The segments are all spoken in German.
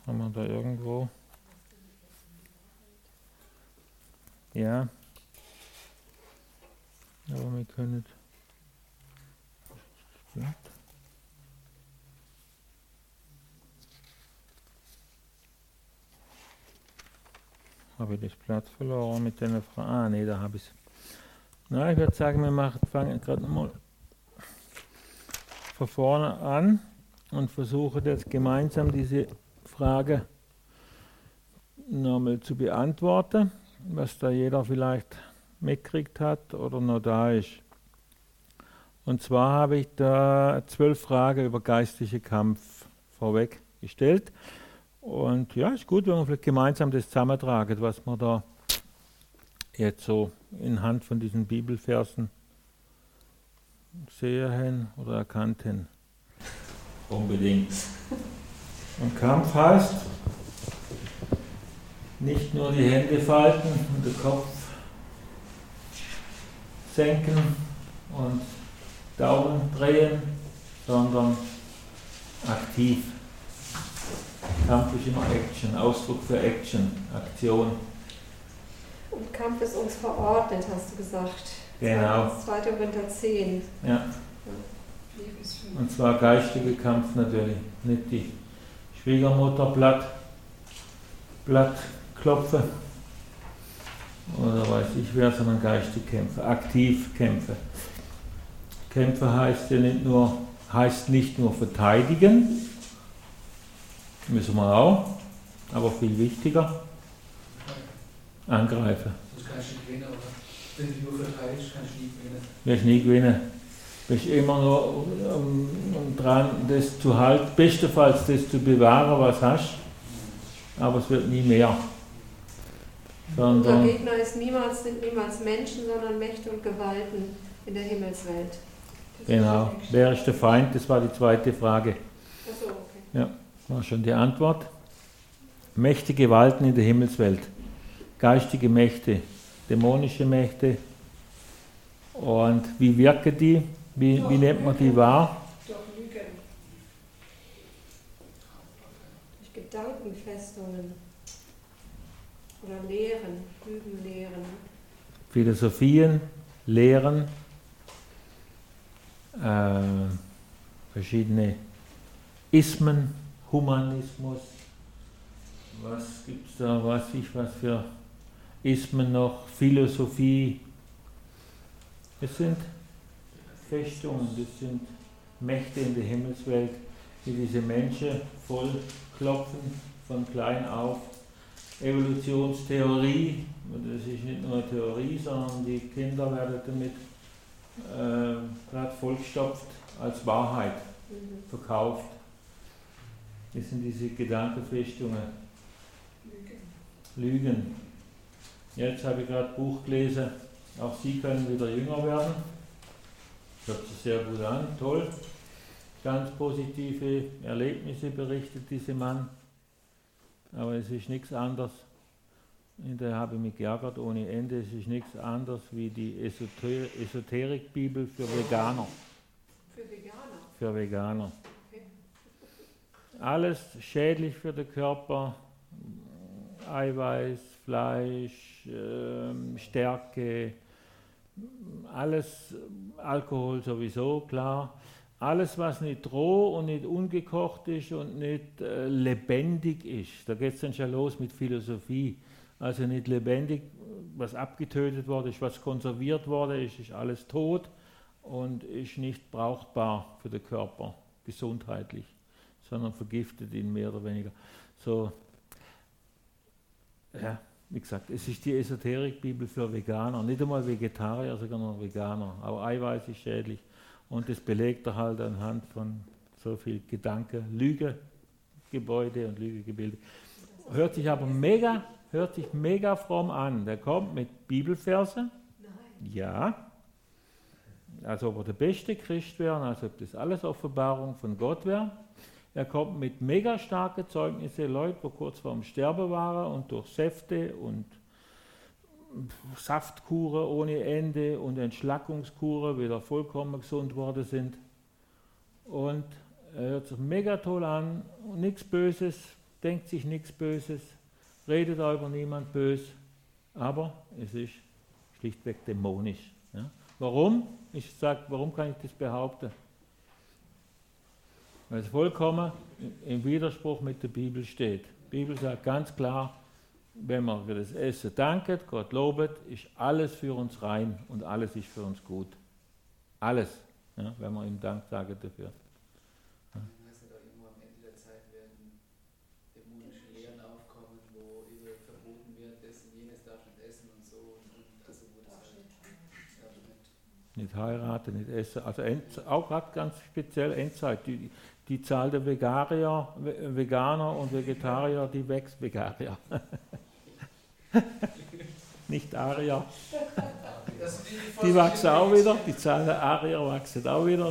Haben wir da irgendwo? Ja. Aber wir können. Habe ich das Blatt verloren mit den Fragen? Ah, nee, da habe ich es. Na, ich würde sagen, fangen gerade nochmal von vorne an und versuchen jetzt gemeinsam diese Frage nochmal zu beantworten, was da jeder vielleicht mitgekriegt hat oder noch da ist. Und zwar habe ich da 12 Fragen über geistlichen Kampf vorweg gestellt. Und ja, ist gut, wenn wir vielleicht gemeinsam das zusammentragen, was wir da jetzt so anhand von diesen Bibelversen sehen oder erkannten. Unbedingt. Und Kampf heißt, nicht nur die Hände falten und den Kopf senken und Daumen drehen, sondern aktiv. Kampf ist immer Action, Ausdruck für Action, Aktion. Und Kampf ist uns verordnet, hast du gesagt. Genau. 2. Korinther 10. Ja. Und zwar geistiger Kampf natürlich, nicht die Schwiegermutter Blatt klopfen oder weiß ich wer, sondern geistig kämpfen, aktiv kämpfen. Kämpfen heißt ja nicht nur verteidigen, müssen wir auch, aber viel wichtiger, angreifen. Das kannst du nicht gewinnen, oder? Wenn du nur verteidigst, kannst du nie gewinnen. Wirst nie gewinnen. Bist immer nur dran, das zu halten, bestenfalls das zu bewahren, was hast, aber es wird nie mehr. Unser Gegner sind niemals Menschen, sondern Mächte und Gewalten in der Himmelswelt. Genau. Wer ist der Feind? Das war die zweite Frage. Ach so, okay. Ja, war schon die Antwort. Mächte, Gewalten in der Himmelswelt. Geistige Mächte, dämonische Mächte. Und wie wirken die? Wie nennt man die wahr? Durch Lügen. Durch Gedankenfestungen. Oder Lehren, Lügenlehren. Philosophien, Lehren, verschiedene Ismen, Humanismus. Was gibt es da, was für Ismen noch? Philosophie. Das sind Festungen, das sind Mächte in der Himmelswelt, die diese Menschen voll klopfen, von klein auf. Evolutionstheorie, das ist nicht nur eine Theorie, sondern die Kinder werden damit gerade vollgestopft als Wahrheit verkauft. Das sind diese Gedankenfestungen. Lügen. Jetzt habe ich gerade ein Buch gelesen, auch Sie können wieder jünger werden. Hört sich sehr gut an, toll. Ganz positive Erlebnisse berichtet dieser Mann. Aber es ist nichts anderes, hinterher habe ich mich geärgert ohne Ende, es ist nichts anderes wie die Esoterik-Bibel für Veganer. Für Veganer? Für Veganer. Okay. Alles schädlich für den Körper, Eiweiß, Fleisch, Stärke, alles, Alkohol sowieso, klar. Alles, was nicht roh und nicht ungekocht ist und nicht lebendig ist, da geht es dann schon los mit Philosophie. Also nicht lebendig, was abgetötet worden ist, was konserviert worden ist alles tot und ist nicht brauchbar für den Körper, gesundheitlich, sondern vergiftet ihn mehr oder weniger. So, ja, wie gesagt, es ist die Esoterik-Bibel für Veganer, nicht einmal Vegetarier, sondern Veganer. Auch Eiweiß ist schädlich. Und das belegt er halt anhand von so viel Gedanken, Lügegebäude und Lügegebilde. Hört sich aber mega fromm an. Der kommt mit Bibelversen. Nein. Ja. Als ob er der beste Christ wäre, als ob das alles Offenbarung von Gott wäre. Er kommt mit mega starken Zeugnissen, Leute, die kurz vorm Sterben waren und durch Säfte und Saftkuren ohne Ende und Entschlackungskuren wieder vollkommen gesund worden sind. Und er hört sich mega toll an, nichts Böses, denkt sich nichts Böses, redet auch über niemand böse, aber es ist schlichtweg dämonisch. Ja. Warum? Ich sage, warum kann ich das behaupten? Weil es vollkommen im Widerspruch mit der Bibel steht. Die Bibel sagt ganz klar, wenn man für das Essen danket, Gott lobet, ist alles für uns rein und alles ist für uns gut. Alles, ja, wenn man ihm Dank sagt dafür. Dann heißt es auch irgendwo am Ende der Zeit werden dämonische Lehren aufkommen, wo über verboten wird, das und jenes darf nicht essen und so. Und also wo das halt darf Nicht heiraten, nicht essen. Also auch gerade ganz speziell Endzeit. Die Zahl der Veganer und Vegetarier, die wächst. Vegetarier. Nicht Arier. Die wachsen auch wieder. Die Zahl der Arier wachsen auch wieder.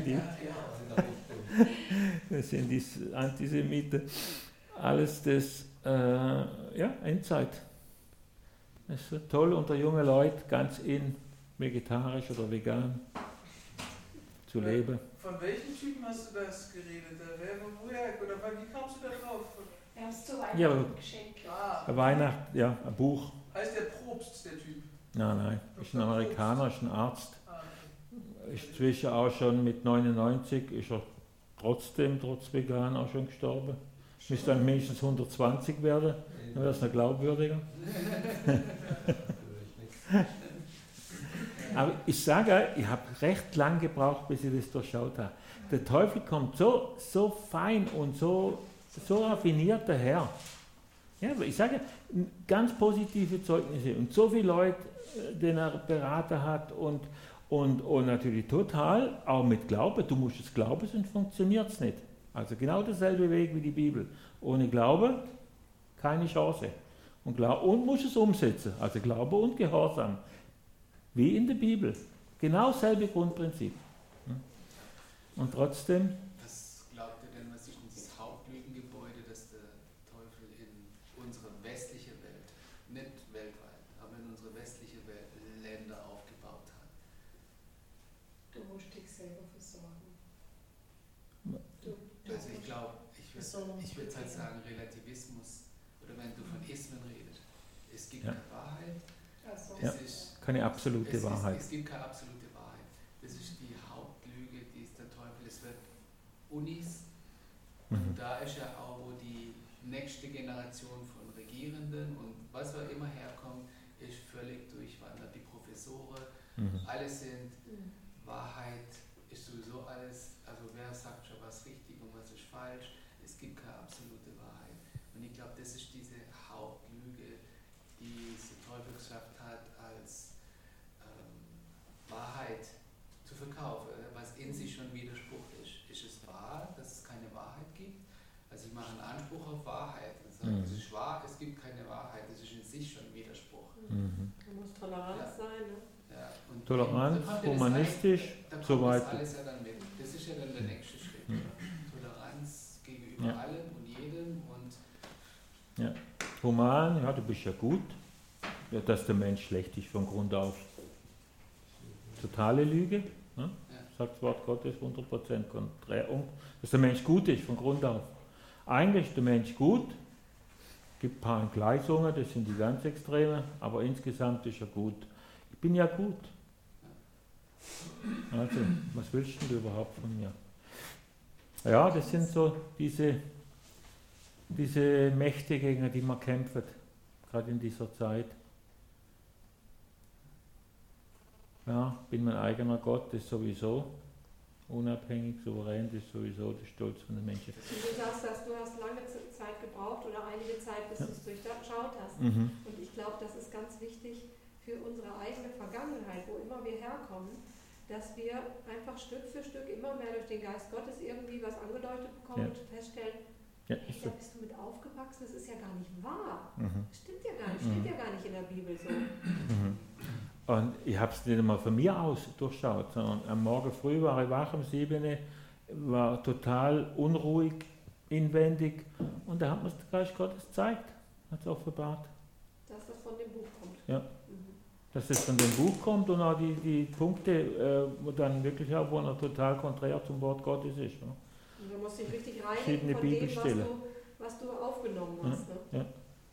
Das sind die Antisemiten. Alles das, Endzeit. Das ist so toll unter jungen Leuten, ganz vegetarisch oder vegan zu leben. Von welchem Typen hast du das geredet? Woher? Oder wie kamst du da drauf? Wir haben es zu Weihnachten geschenkt. Weihnachten, ja, ein Buch. Heißt der Probst, der Typ? Nein, ist ein Amerikaner, ist ein Arzt. Ist zwischen auch schon mit 99, ist er trotz vegan auch schon gestorben. Müsste dann mindestens 120 werden, dann wäre es noch glaubwürdiger. Aber ich sage, ich habe recht lang gebraucht, bis ich das durchschaut habe. Der Teufel kommt so fein und so raffiniert daher. Ja, ich sage, ganz positive Zeugnisse und so viele Leute, den er beraten hat und natürlich total, auch mit Glauben. Du musst es glauben, sonst funktioniert es nicht. Also genau derselbe Weg wie die Bibel. Ohne Glaube keine Chance. Und musst es umsetzen. Also Glaube und Gehorsam. Wie in der Bibel. Genau dasselbe Grundprinzip. Und trotzdem. Was glaubt ihr denn, was ist denn das Hauptlügengebäude, das der Teufel in unsere westliche Welt, nicht weltweit, aber in unsere westliche Welt, Länder aufgebaut hat? Du musst dich selber versorgen. Also ich glaube, ich würde halt sagen, Relativismus, oder wenn du von Ismen redest, es gibt keine Wahrheit. Keine absolute Wahrheit. Es gibt keine absolute Wahrheit. Das ist die Hauptlüge, die ist der Teufel. Es wird Unis. Und da ist ja auch, wo die nächste Generation von Regierenden und was auch immer herkommt, ist völlig durchwandert. Die Professoren, alle sind Wahrheit, ist sowieso alles, also wer sagt schon was richtig und was ist falsch. Es gibt keine absolute Wahrheit. Und ich glaube, das ist diese Hauptlüge, die der Teufel geschafft hat, als Wahrheit zu verkaufen, was in sich schon Widerspruch ist. Ist es wahr, dass es keine Wahrheit gibt? Also ich mache einen Anspruch auf Wahrheit und sage, es ist wahr, es gibt keine Wahrheit, das ist in sich schon Widerspruch. Da muss Toleranz sein, ne? Ja, und Toleranz, humanistisch, so weiter. Das alles ja dann mit. Das ist ja dann der nächste Schritt. Toleranz gegenüber allem und jedem und human, ja, du bist ja gut. Ja, dass der Mensch schlecht ist von Grund auf. Totale Lüge, ne? Sagt das Wort Gottes 100% konträr. Dass der Mensch gut ist von Grund auf. Eigentlich ist der Mensch gut, gibt ein paar Entgleisungen, das sind die ganz Extreme, aber insgesamt ist er gut. Ich bin ja gut. Also, was willst du überhaupt von mir? Ja, das sind so diese Mächte, gegen die man kämpft, gerade in dieser Zeit. Ja, bin mein eigener Gott, das sowieso. Unabhängig, souverän, das sowieso der Stolz von den Menschen. Du sagst, dass du hast lange Zeit gebraucht oder einige Zeit, bis du es durchschaut hast. Und ich glaube, das ist ganz wichtig für unsere eigene Vergangenheit, wo immer wir herkommen, dass wir einfach Stück für Stück immer mehr durch den Geist Gottes irgendwie was angedeutet bekommen und feststellen, da bist du mit aufgewachsen, das ist ja gar nicht wahr. Das stimmt ja gar nicht, steht ja gar nicht in der Bibel so. Und ich habe es nicht einmal von mir aus durchschaut, sondern am Morgen früh war ich wach um 7 Uhr, war total unruhig, inwendig und da hat mir der Geist Gottes gezeigt, hat es offenbart. Dass das von dem Buch kommt. Ja. Dass es von dem Buch kommt und auch die Punkte, wo dann wirklich auch, wo er total konträr zum Wort Gottes ist. Ne? Und du musst dich richtig reinigen von dem, was du du aufgenommen hast. Ne? Ja.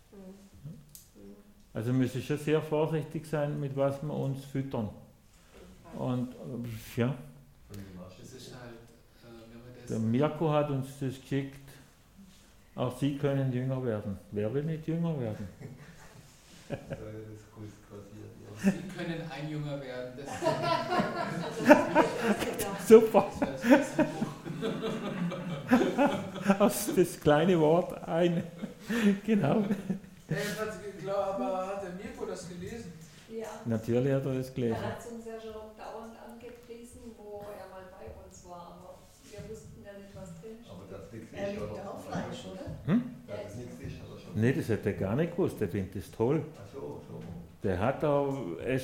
Also wir müssen schon sehr vorsichtig sein, mit was wir uns füttern. Und ja, Das ist halt, wenn man das. der Mirko hat uns das geschickt. Auch Sie können jünger werden. Wer will nicht jünger werden? Sie können ein Jünger werden. Das Super. das ist ein Buch. Aus das kleine Wort ein. Genau. Aber hat der Mirko das gelesen? Ja. Natürlich hat er das gelesen. Er hat es uns ja schon dauernd angepriesen, wo er mal bei uns war, aber wir wussten ja nicht, was drin steht. Aber das liegt Er nicht, liebt oder? auch Fleisch, oder? Das ist nichts Fisch, oder schon? Nee, das hat er gar nicht gewusst. Der findet das toll. Ach so. Der hat auch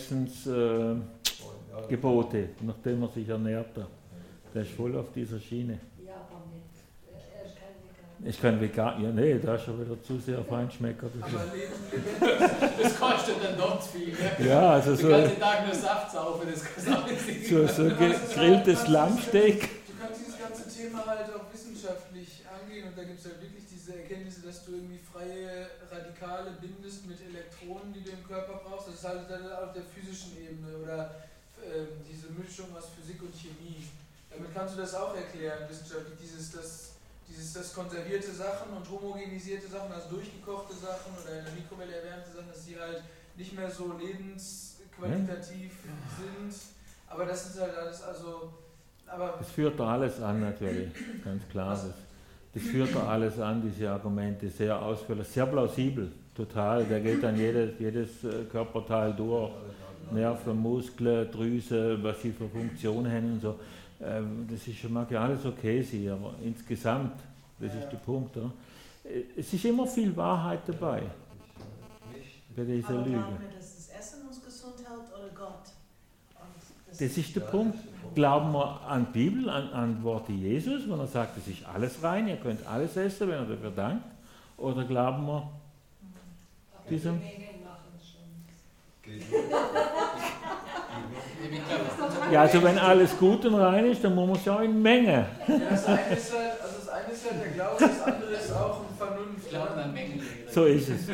Essensgebote, nachdem er sich ernährt hat. Der ist voll auf dieser Schiene. Ja, aber nicht. Er ist kein Veganer. Ich kann vegan, ja nee, da ist schon wieder zu sehr Feinschmecker. Aber lebendig. Das kostet dann doch zu viel. Ne? Ja, also Den ganzen Tag nur Saft saufen, das kostet auch nicht viel. so gegrilltes Lammsteak. Du kannst dieses ganze Thema halt auch wissenschaftlich angehen und da gibt es halt wirklich diese Erkenntnisse, dass du irgendwie freie Radikale bindest mit Elektronen, die du im Körper brauchst. Das ist halt dann auf der physischen Ebene oder diese Mischung aus Physik und Chemie. Damit kannst du das auch erklären, wissenschaftlich, das konservierte Sachen und homogenisierte Sachen, also durchgekochte Sachen oder in der Mikrowelle erwärmte Sachen, dass die halt nicht mehr so lebensqualitativ sind. Aber das ist halt alles, Das führt da alles an natürlich, ganz klar. Das führt da alles an, diese Argumente, sehr ausführlich, sehr plausibel, total. Der geht dann jedes Körperteil durch, Nerven, Muskeln, Drüse, was sie für Funktionen haben und so. Das ist, mag ja alles okay sein, aber insgesamt, das ist der Punkt. Oder? Es ist immer viel Wahrheit dabei, bei dieser Aber Lüge. glauben wir, dass das Essen uns gesund hält oder Gott? Und Das ist der Punkt. Glauben wir an die Bibel, an Worte Jesus, wenn er sagt, es ist alles rein, ihr könnt alles essen, wenn er dafür dankt? Oder glauben wir Aber diesem... die Mengen machen es schon. Ja, also wenn alles gut und rein ist, dann muss man es ja in Menge. Ja, das eine ist halt der Glaube, das andere ist auch ein Vernunft. Ich glaube an Mengenlehre. So ist es.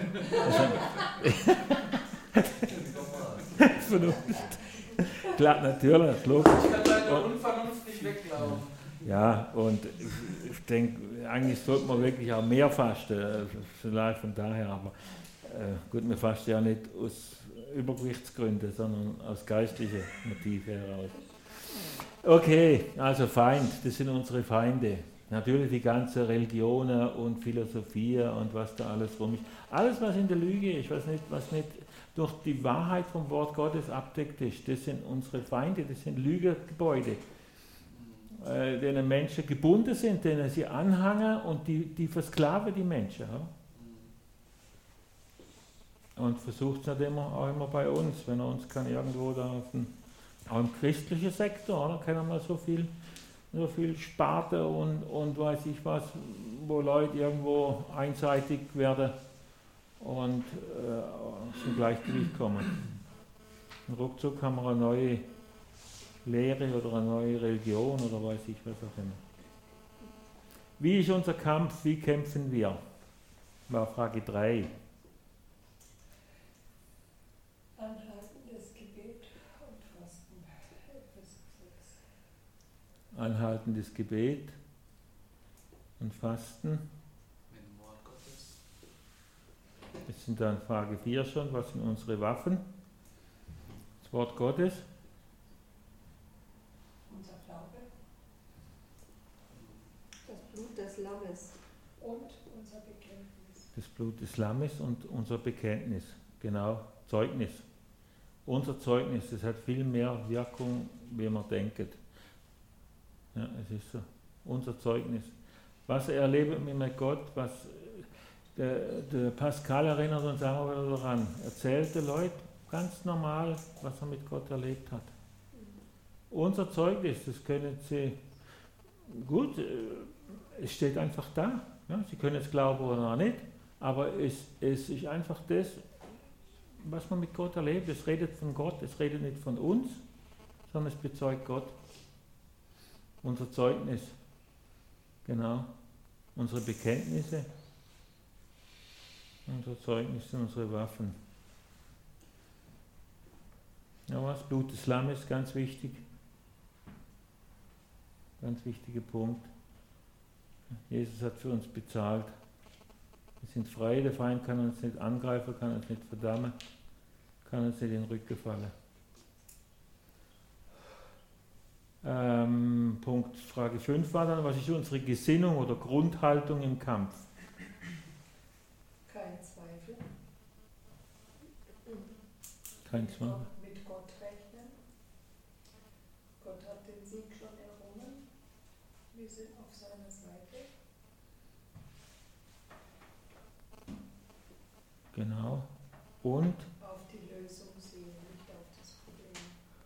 Vernunft. Klar, natürlich, logisch. Ich kann deine Unvernunft nicht weglaufen. Ja, und ich denke, eigentlich sollte man wirklich auch mehr fasten, vielleicht von daher, aber gut, wir fasten ja nicht aus Übergewichtsgründen, sondern aus geistlichen Motiven heraus. Okay, also Feind, das sind unsere Feinde. Natürlich die ganze Religionen und Philosophie und was da alles rum ist. Alles, was in der Lüge ist, was nicht durch die Wahrheit vom Wort Gottes abdeckt ist, das sind unsere Feinde, das sind Lügegebäude, denen Menschen gebunden sind, denen sie anhängen und die versklaven die Menschen. Ja? Und versucht es nicht auch immer bei uns, wenn er uns kann irgendwo da auch im christlichen Sektor, oder? Kann er mal so viel Sparte und weiß ich was, wo Leute irgendwo einseitig werden und zum Gleichgewicht kommen. Und ruckzuck haben wir eine neue Lehre oder eine neue Religion oder weiß ich was auch immer. Wie ist unser Kampf? Wie kämpfen wir? War Frage 3. Anhaltendes Gebet und Fasten. Anhaltendes Gebet und Fasten. Mit dem Wort Gottes. Jetzt sind dann Frage 4 schon. Was sind unsere Waffen? Das Wort Gottes. Unser Glaube. Das Blut des Lammes. Und unser Bekenntnis. Das Blut des Lammes und unser Bekenntnis. Genau, Zeugnis. Unser Zeugnis, das hat viel mehr Wirkung, wie man denkt. Ja, es ist so. Unser Zeugnis. Was erleben wir mit Gott? Was der Pascal erinnert uns auch wieder daran. Erzählte Leute ganz normal, was er mit Gott erlebt hat. Unser Zeugnis, das können Sie gut, es steht einfach da. Ja, Sie können es glauben oder auch nicht, aber es ist einfach das, was man mit Gott erlebt. Es redet von Gott, es redet nicht von uns, sondern es bezeugt Gott. Unser Zeugnis, genau, unsere Bekenntnisse. Unser Zeugnis sind unsere Waffen. Ja, was? Blut des Lammes ist ganz wichtig. Ganz wichtiger Punkt. Jesus hat für uns bezahlt. Wir sind frei, der Feind kann uns nicht angreifen, kann uns nicht verdammen, kann uns nicht in den Rücken fallen. Punkt Frage 5 war dann, was ist unsere Gesinnung oder Grundhaltung im Kampf? Kein Zweifel. Kein Zweifel. Mit Gott rechnen. Gott hat den Sieg schon errungen. Wir sind auf seiner Seite. Genau. Und? Auf die Lösung sehen, nicht auf das Problem.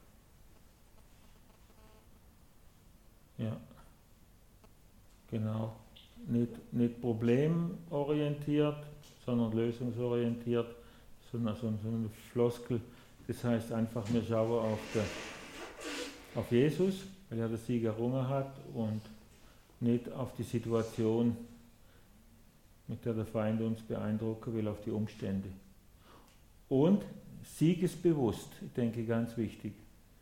Ja. Genau. Nicht problemorientiert, sondern lösungsorientiert, sondern so eine Floskel. Das heißt einfach, wir schauen auf Jesus, weil er den Sieg errungen hat, und nicht auf die Situation, mit der der Feind uns beeindrucken will, auf die Umstände. Und siegesbewusst, ich denke ganz wichtig.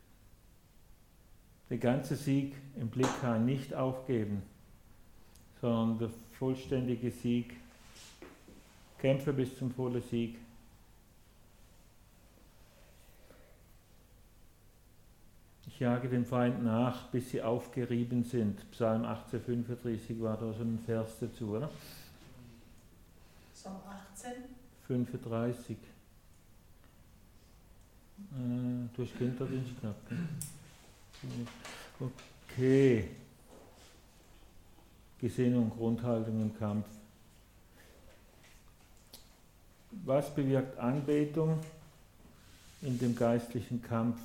Der ganze Sieg im Blick haben, nicht aufgeben, sondern der vollständige Sieg, kämpfe bis zum vollen Sieg. Ich jage dem Feind nach, bis sie aufgerieben sind. Psalm 18,35 war da so ein Vers dazu, oder? Psalm 18. 35. Du hast Kinderdienst gehabt. Ne? Okay. Gesinnung, Grundhaltung im Kampf. Was bewirkt Anbetung in dem geistlichen Kampf?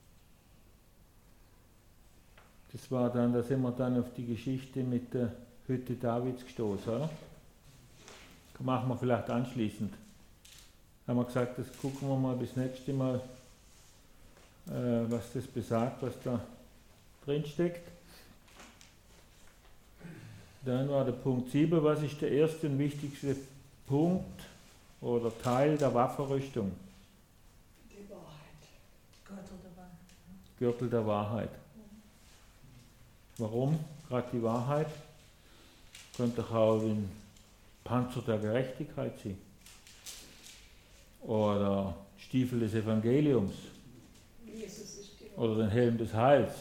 Das war dann, da sind wir dann auf die Geschichte mit der Hütte Davids gestoßen, oder? Das machen wir vielleicht anschließend. Haben wir gesagt, das gucken wir mal bis nächste Mal, was das besagt, was da drin steckt. Dann war der Punkt 7, was ist der erste und wichtigste Punkt oder Teil der Waffenrüstung? Die Wahrheit. Gürtel der Wahrheit. Gürtel der Wahrheit. Warum? Gerade die Wahrheit könnte doch auch ein Panzer der Gerechtigkeit sein. Oder Stiefel des Evangeliums. Jesus ist die Wahrheit. Oder den Helm des Heils.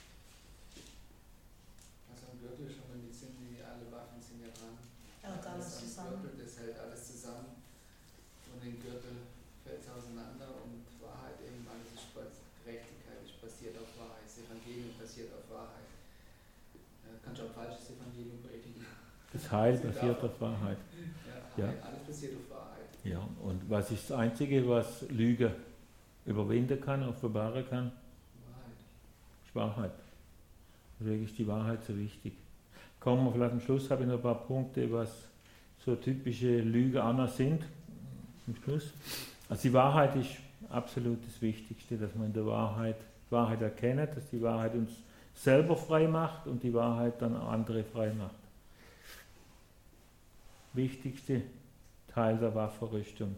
Also ein Gürtel schon mal mit sind, die alle Waffen sind ja dran. Er hat alles am zusammen. Gürtel, das hält alles zusammen. Und den Gürtel fällt es auseinander und Wahrheit eben, alles ist Gerechtigkeit, ist basiert auf Wahrheit. Das Evangelium basiert auf Wahrheit. Kannst du auch ein falsches Evangelium predigen. Das Heil basiert auf Wahrheit. Ja, Ja. alles basiert auf Wahrheit. Ja, und was ist das Einzige, was Lüge überwinden kann, offenbaren kann? Wahrheit. Ist Wahrheit. Deswegen ist die Wahrheit so wichtig. Kommen wir vielleicht am Schluss, habe ich noch ein paar Punkte, was so typische Lüge sind. Am Schluss. Also die Wahrheit ist absolut das Wichtigste, dass man in der Wahrheit erkennt, dass die Wahrheit uns selber frei macht und die Wahrheit dann andere frei macht. Wichtigste Teil der Waffenrüstung.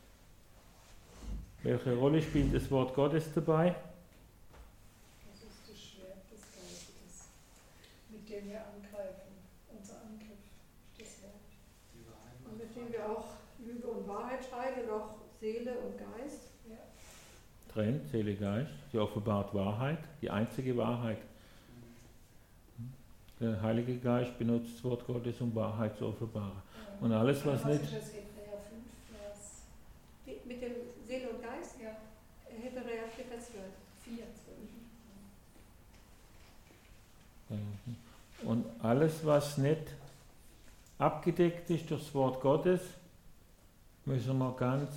Welche Rolle spielt das Wort Gottes dabei? Das ist das Schwert des Geistes, mit dem wir angreifen. Unser Angriff ist das Wort. Die Wahrheit Und macht mit dem wir auch Lüge und Wahrheit scheiden, und auch Seele und Geist. Ja. Trennt Seele, Geist. Sie offenbart Wahrheit, die einzige Wahrheit. Der Heilige Geist benutzt das Wort Gottes, um Wahrheit zu offenbaren. Und alles, was nicht... ist das Hebräer 5, Vers... Mit dem Seele und Geist? Ja. Hebräer 4, Vers 12. 4, 12. Und alles, was nicht abgedeckt ist durch das Wort Gottes, müssen wir ganz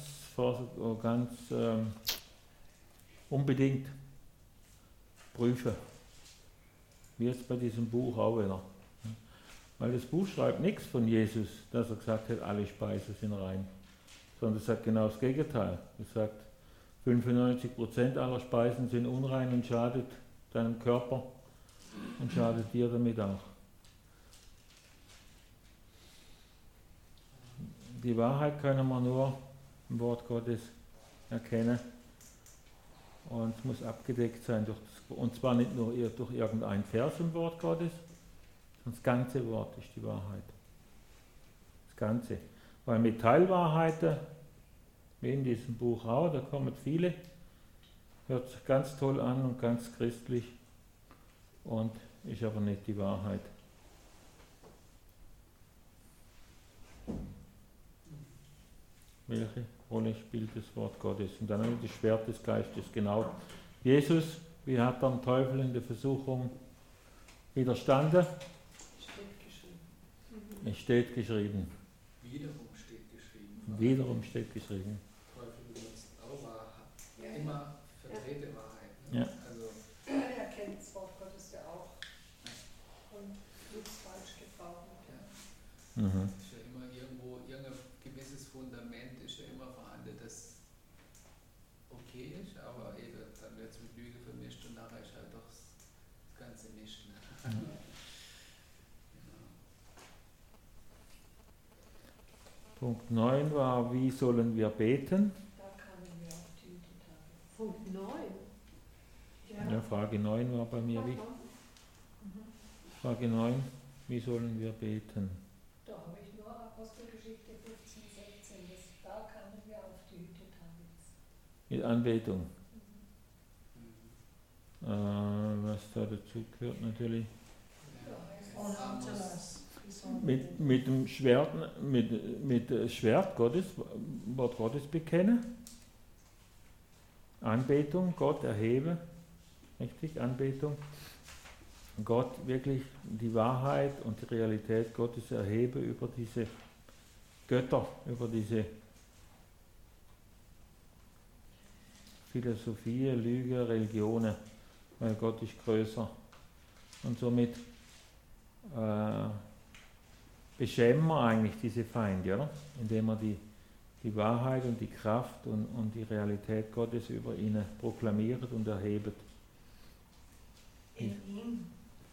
unbedingt prüfen. Wie jetzt bei diesem Buch auch wieder. Weil das Buch schreibt nichts von Jesus, dass er gesagt hat, alle Speisen sind rein. Sondern es sagt genau das Gegenteil. Es sagt, 95% aller Speisen sind unrein und schadet deinem Körper und schadet dir damit auch. die Wahrheit können wir nur im Wort Gottes erkennen. Und es muss abgedeckt sein, und zwar nicht nur durch irgendein Vers im Wort Gottes, sondern das ganze Wort ist die Wahrheit. Das Ganze. Weil mit Teilwahrheiten, wie in diesem Buch auch, da kommen viele, hört sich ganz toll an und ganz christlich und ist aber nicht die Wahrheit. Welche Rolle spielt das Wort Gottes? Und dann das Schwert des Geistes, genau. Jesus, wie hat er dem Teufel in der Versuchung widerstanden? Es steht geschrieben. Wiederum steht geschrieben. Teufel benutzt auch Wahrheit. Immer verdrehte Wahrheit. Ne? Ja. Also, Er kennt das Wort Gottes ja auch und wird es falsch gebrauchen. ja. Mhm. Ist ja immer irgendwo, irgendein gewisses Fundament ist ja immer vorhanden, das okay ist, aber eben, dann wird es mit Lüge vermischt und nachher ist halt doch das ganze Mist. Ne? Mhm. Punkt 9 war, wie sollen wir beten? Da kamen wir auf die Tage. Punkt 9. Ja, Frage 9 war bei mir. Frage 9, wie sollen wir beten? Da habe ich nur Apostelgeschichte 15, 16. Da kamen wir auf die Hütetage. Mit Anbetung. Was da dazu gehört natürlich. Und Angelas. Mit dem Schwert, mit Schwert Gottes, Wort Gottes bekennen. Anbetung, Gott erheben. Richtig, Anbetung. Gott wirklich die Wahrheit und die Realität Gottes erhebe über diese Götter, über diese Philosophie, Lüge, Religionen, weil Gott ist größer. Und somit beschämen wir eigentlich diese Feinde, oder? Indem wir die Wahrheit und die Kraft und die Realität Gottes über ihnen proklamiert und erhebt. In ihm.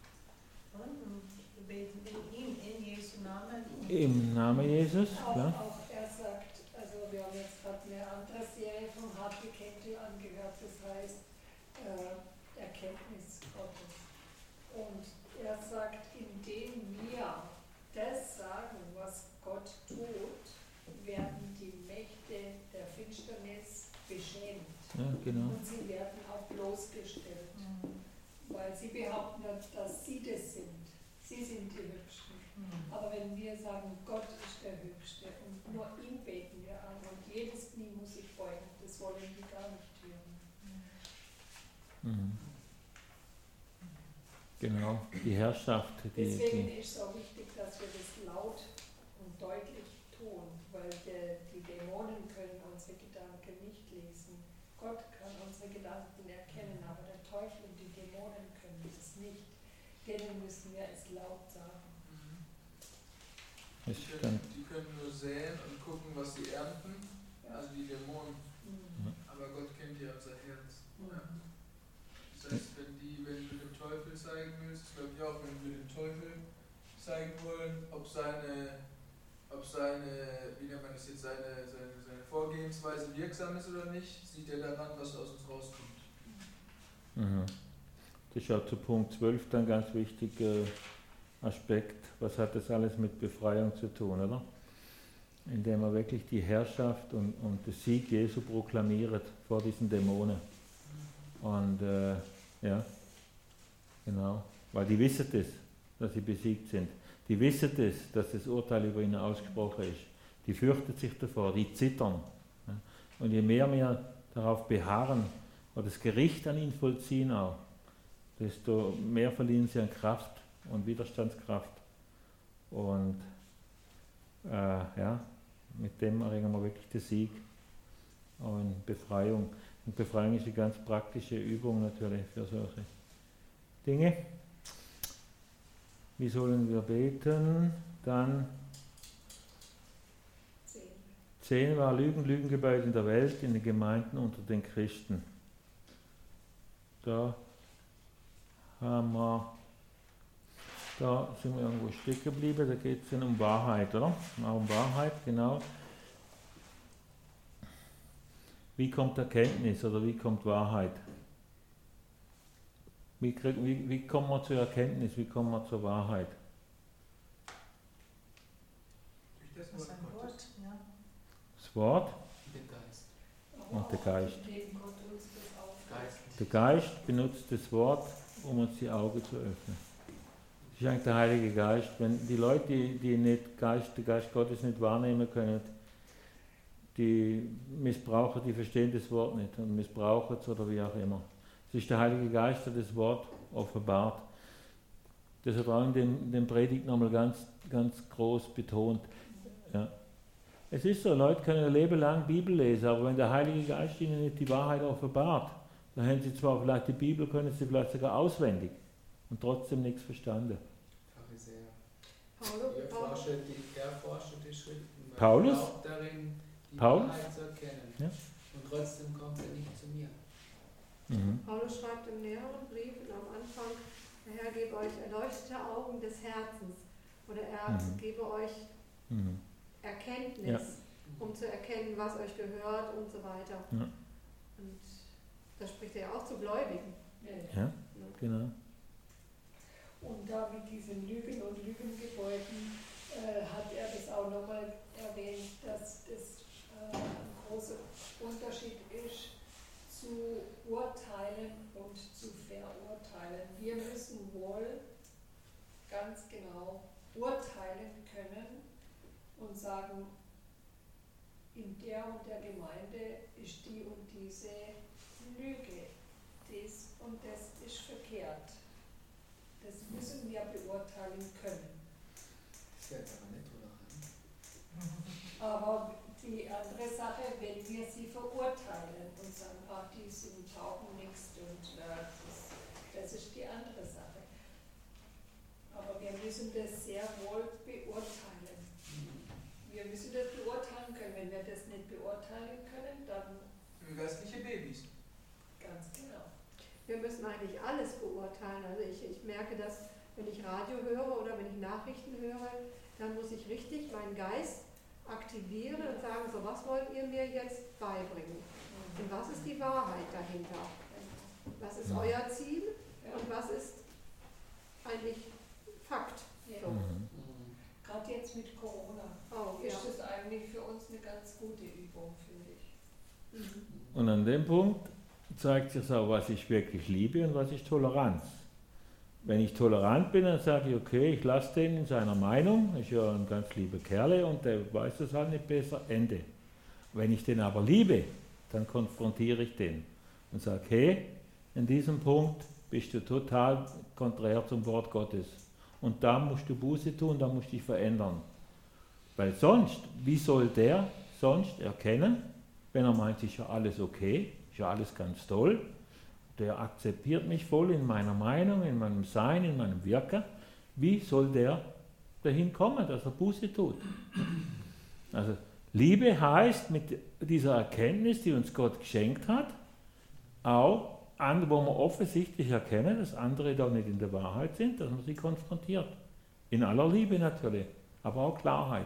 Wir beten in ihm, in Jesu Namen. Im Namen Jesus, klar. Auch er sagt, also wir haben jetzt gerade eine andere Serie von Hartley Kendall angehört, das heißt Erkenntnis Gottes. Und er sagt, indem wir das sagen, was Gott tut, werden die Mächte der Finsternis beschämt. Ja, genau. Und sie werden auch bloßgestellt. Weil sie behaupten, dass sie das sind. Sie sind die Höchsten. Aber wenn wir sagen, Gott ist der Höchste und nur ihn beten wir an und jedes Knie muss sich beugen, das wollen die gar nicht hören. Mhm. Genau, die Herrschaft. Deswegen ist es auch wichtig, dass wir das laut und deutlich tun, weil die Dämonen können unsere Gedanken nicht lesen. Gott kann unsere Gedanken erkennen, aber der Teufel und die Dämonen können es nicht. Denen müssen wir es laut sagen. Die können nur säen und gucken, was sie ernten, also die Dämonen. Aber Gott kennt ja unser Herz. Ja. Das heißt, wenn du dem Teufel zeigen willst, glaube ich auch, wenn wir dem Teufel zeigen wollen, ob seine, wie nennt man das jetzt, seine Vorgehensweise wirksam ist oder nicht, sieht er daran, was aus uns rauskommt. Mhm. Das ist auch zu Punkt 12 dann ganz wichtiger Aspekt. Was hat das alles mit Befreiung zu tun, oder? Indem er wirklich die Herrschaft und den Sieg Jesu proklamiert vor diesen Dämonen. Und ja, genau. Weil die wissen das, dass sie besiegt sind. Die wissen das, dass das Urteil über ihnen ausgesprochen ist. Die fürchten sich davor, die zittern. Ja. Und je mehr wir darauf beharren, oder das Gericht an ihnen vollziehen auch, desto mehr verlieren sie an Kraft und Widerstandskraft. Und ja, mit dem erringen wir wirklich den Sieg und Befreiung. Und Befreiung ist eine ganz praktische Übung natürlich für solche Dinge. Wie sollen wir beten? Dann 10 war Lügengebäude in der Welt, in den Gemeinden unter den Christen. Da haben wir Da sind wir irgendwo stecken geblieben, da geht es um Wahrheit, oder? Auch um Wahrheit, genau. Wie kommt Erkenntnis oder wie kommt Wahrheit? Wie kommen wir zur Erkenntnis, wie kommen wir zur Wahrheit? Durch Das ist ein Wort, ja. Das Wort Der Geist. und der Geist. Leben Gott uns das auf. Geist. Der Geist benutzt das Wort, um uns die Augen zu öffnen. Das ist eigentlich der Heilige Geist. Wenn die Leute, die nicht den Geist Gottes nicht wahrnehmen können, die missbrauchen, die verstehen das Wort nicht und missbrauchen es oder wie auch immer. Es ist der Heilige Geist, der das Wort offenbart. Das hat auch in den Predigt nochmal ganz, ganz groß betont. Ja. Es ist so, Leute können ein Leben lang Bibel lesen, aber wenn der Heilige Geist ihnen nicht die Wahrheit offenbart, dann haben sie zwar vielleicht die Bibel, können sie vielleicht sogar auswendig und trotzdem nichts verstanden. Pharisäer. Er erforscht die Schriften. Paulus? Glaubt darin, die Paulus? Wahrheit zu erkennen. Ja. Und trotzdem kommt er nicht zu mir. Paulus schreibt im näheren Brief und am Anfang, der Herr gebe euch erleuchtete Augen des Herzens oder er gebe euch Erkenntnis, um zu erkennen, was euch gehört und so weiter. Ja. Und da spricht er ja auch zu Gläubigen. Ja, genau. Und da mit diesen Lügen und Lügengebäuden hat er das auch nochmal erwähnt, dass das ein großer Unterschied ist zu urteilen und zu verurteilen. Wir müssen wohl ganz genau urteilen können und sagen, in der und der Gemeinde ist die und diese Lüge, dies und das ist verkehrt. Das müssen wir beurteilen können. Das wäre aber nicht tolerant. Aber die andere Sache, wenn wir sie verurteilen und sagen, ach, die sind taugen nichts und das ist die andere Sache. Aber wir müssen das sehr wohl beurteilen. Wir müssen das beurteilen können. Wenn wir das nicht beurteilen können, dann Wie geistliche Babys. ganz genau. Wir müssen eigentlich alles beurteilen. Also ich merke, dass wenn ich Radio höre oder wenn ich Nachrichten höre, dann muss ich richtig meinen Geist aktivieren und sagen, so was wollt ihr mir jetzt beibringen? Und was ist die Wahrheit dahinter? Was ist euer Ziel und was ist eigentlich Fakt? Ja. So. Gerade jetzt mit Corona Oh, ist das eigentlich für uns eine ganz gute Übung, finde ich. Und an dem Punkt zeigt sich auch, was ich wirklich liebe und was ist Toleranz. Wenn ich tolerant bin, dann sage ich, okay, ich lasse den in seiner Meinung, ist ja ein ganz lieber Kerl und der weiß das halt nicht besser, Ende. Wenn ich den aber liebe, dann konfrontiere ich den und sage, hey, in diesem Punkt bist du total konträr zum Wort Gottes. Und da musst du Buße tun, da musst du dich verändern. Weil sonst, wie soll der sonst erkennen, wenn er meint, ist ja alles okay, ist ja alles ganz toll, der akzeptiert mich voll in meiner Meinung, in meinem Sein, in meinem Wirken, wie soll der dahin kommen, dass er Buße tut? Also Liebe heißt mit dieser Erkenntnis, die uns Gott geschenkt hat, auch wo wir offensichtlich erkennen, dass andere da nicht in der Wahrheit sind, dass man sie konfrontiert. In aller Liebe natürlich, aber auch Klarheit.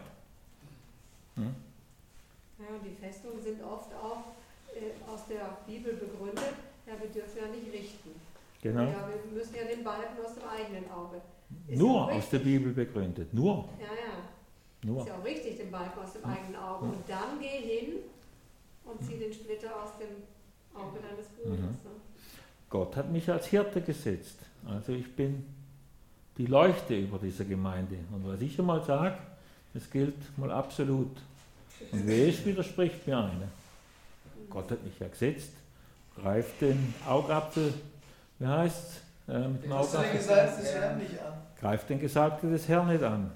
Ja, und die Festungen sind oft auch aus der Bibel begründet. Ja, wir dürfen ja nicht richten. Genau. Ja, wir müssen ja den Balken aus dem eigenen Auge. Ist Nur ja auch aus der richtig. Bibel begründet, nur. Ja, ja. Nur. Ist ja auch richtig, den Balken aus dem eigenen Auge. Und dann geh hin und zieh den Splitter aus dem Auge deines Bruders. Ne? Gott hat mich als Hirte gesetzt. Also ich bin die Leuchte über dieser Gemeinde. Und was ich einmal sage, das gilt mal absolut. Und wer es widerspricht mir einer. Gott hat mich ja gesetzt. Greift den Augapfel, wie heißt es? Mit dem Du hast den Augapfel. Gesalbten des Herrn nicht an. Greift den Gesalbten des Herrn nicht an.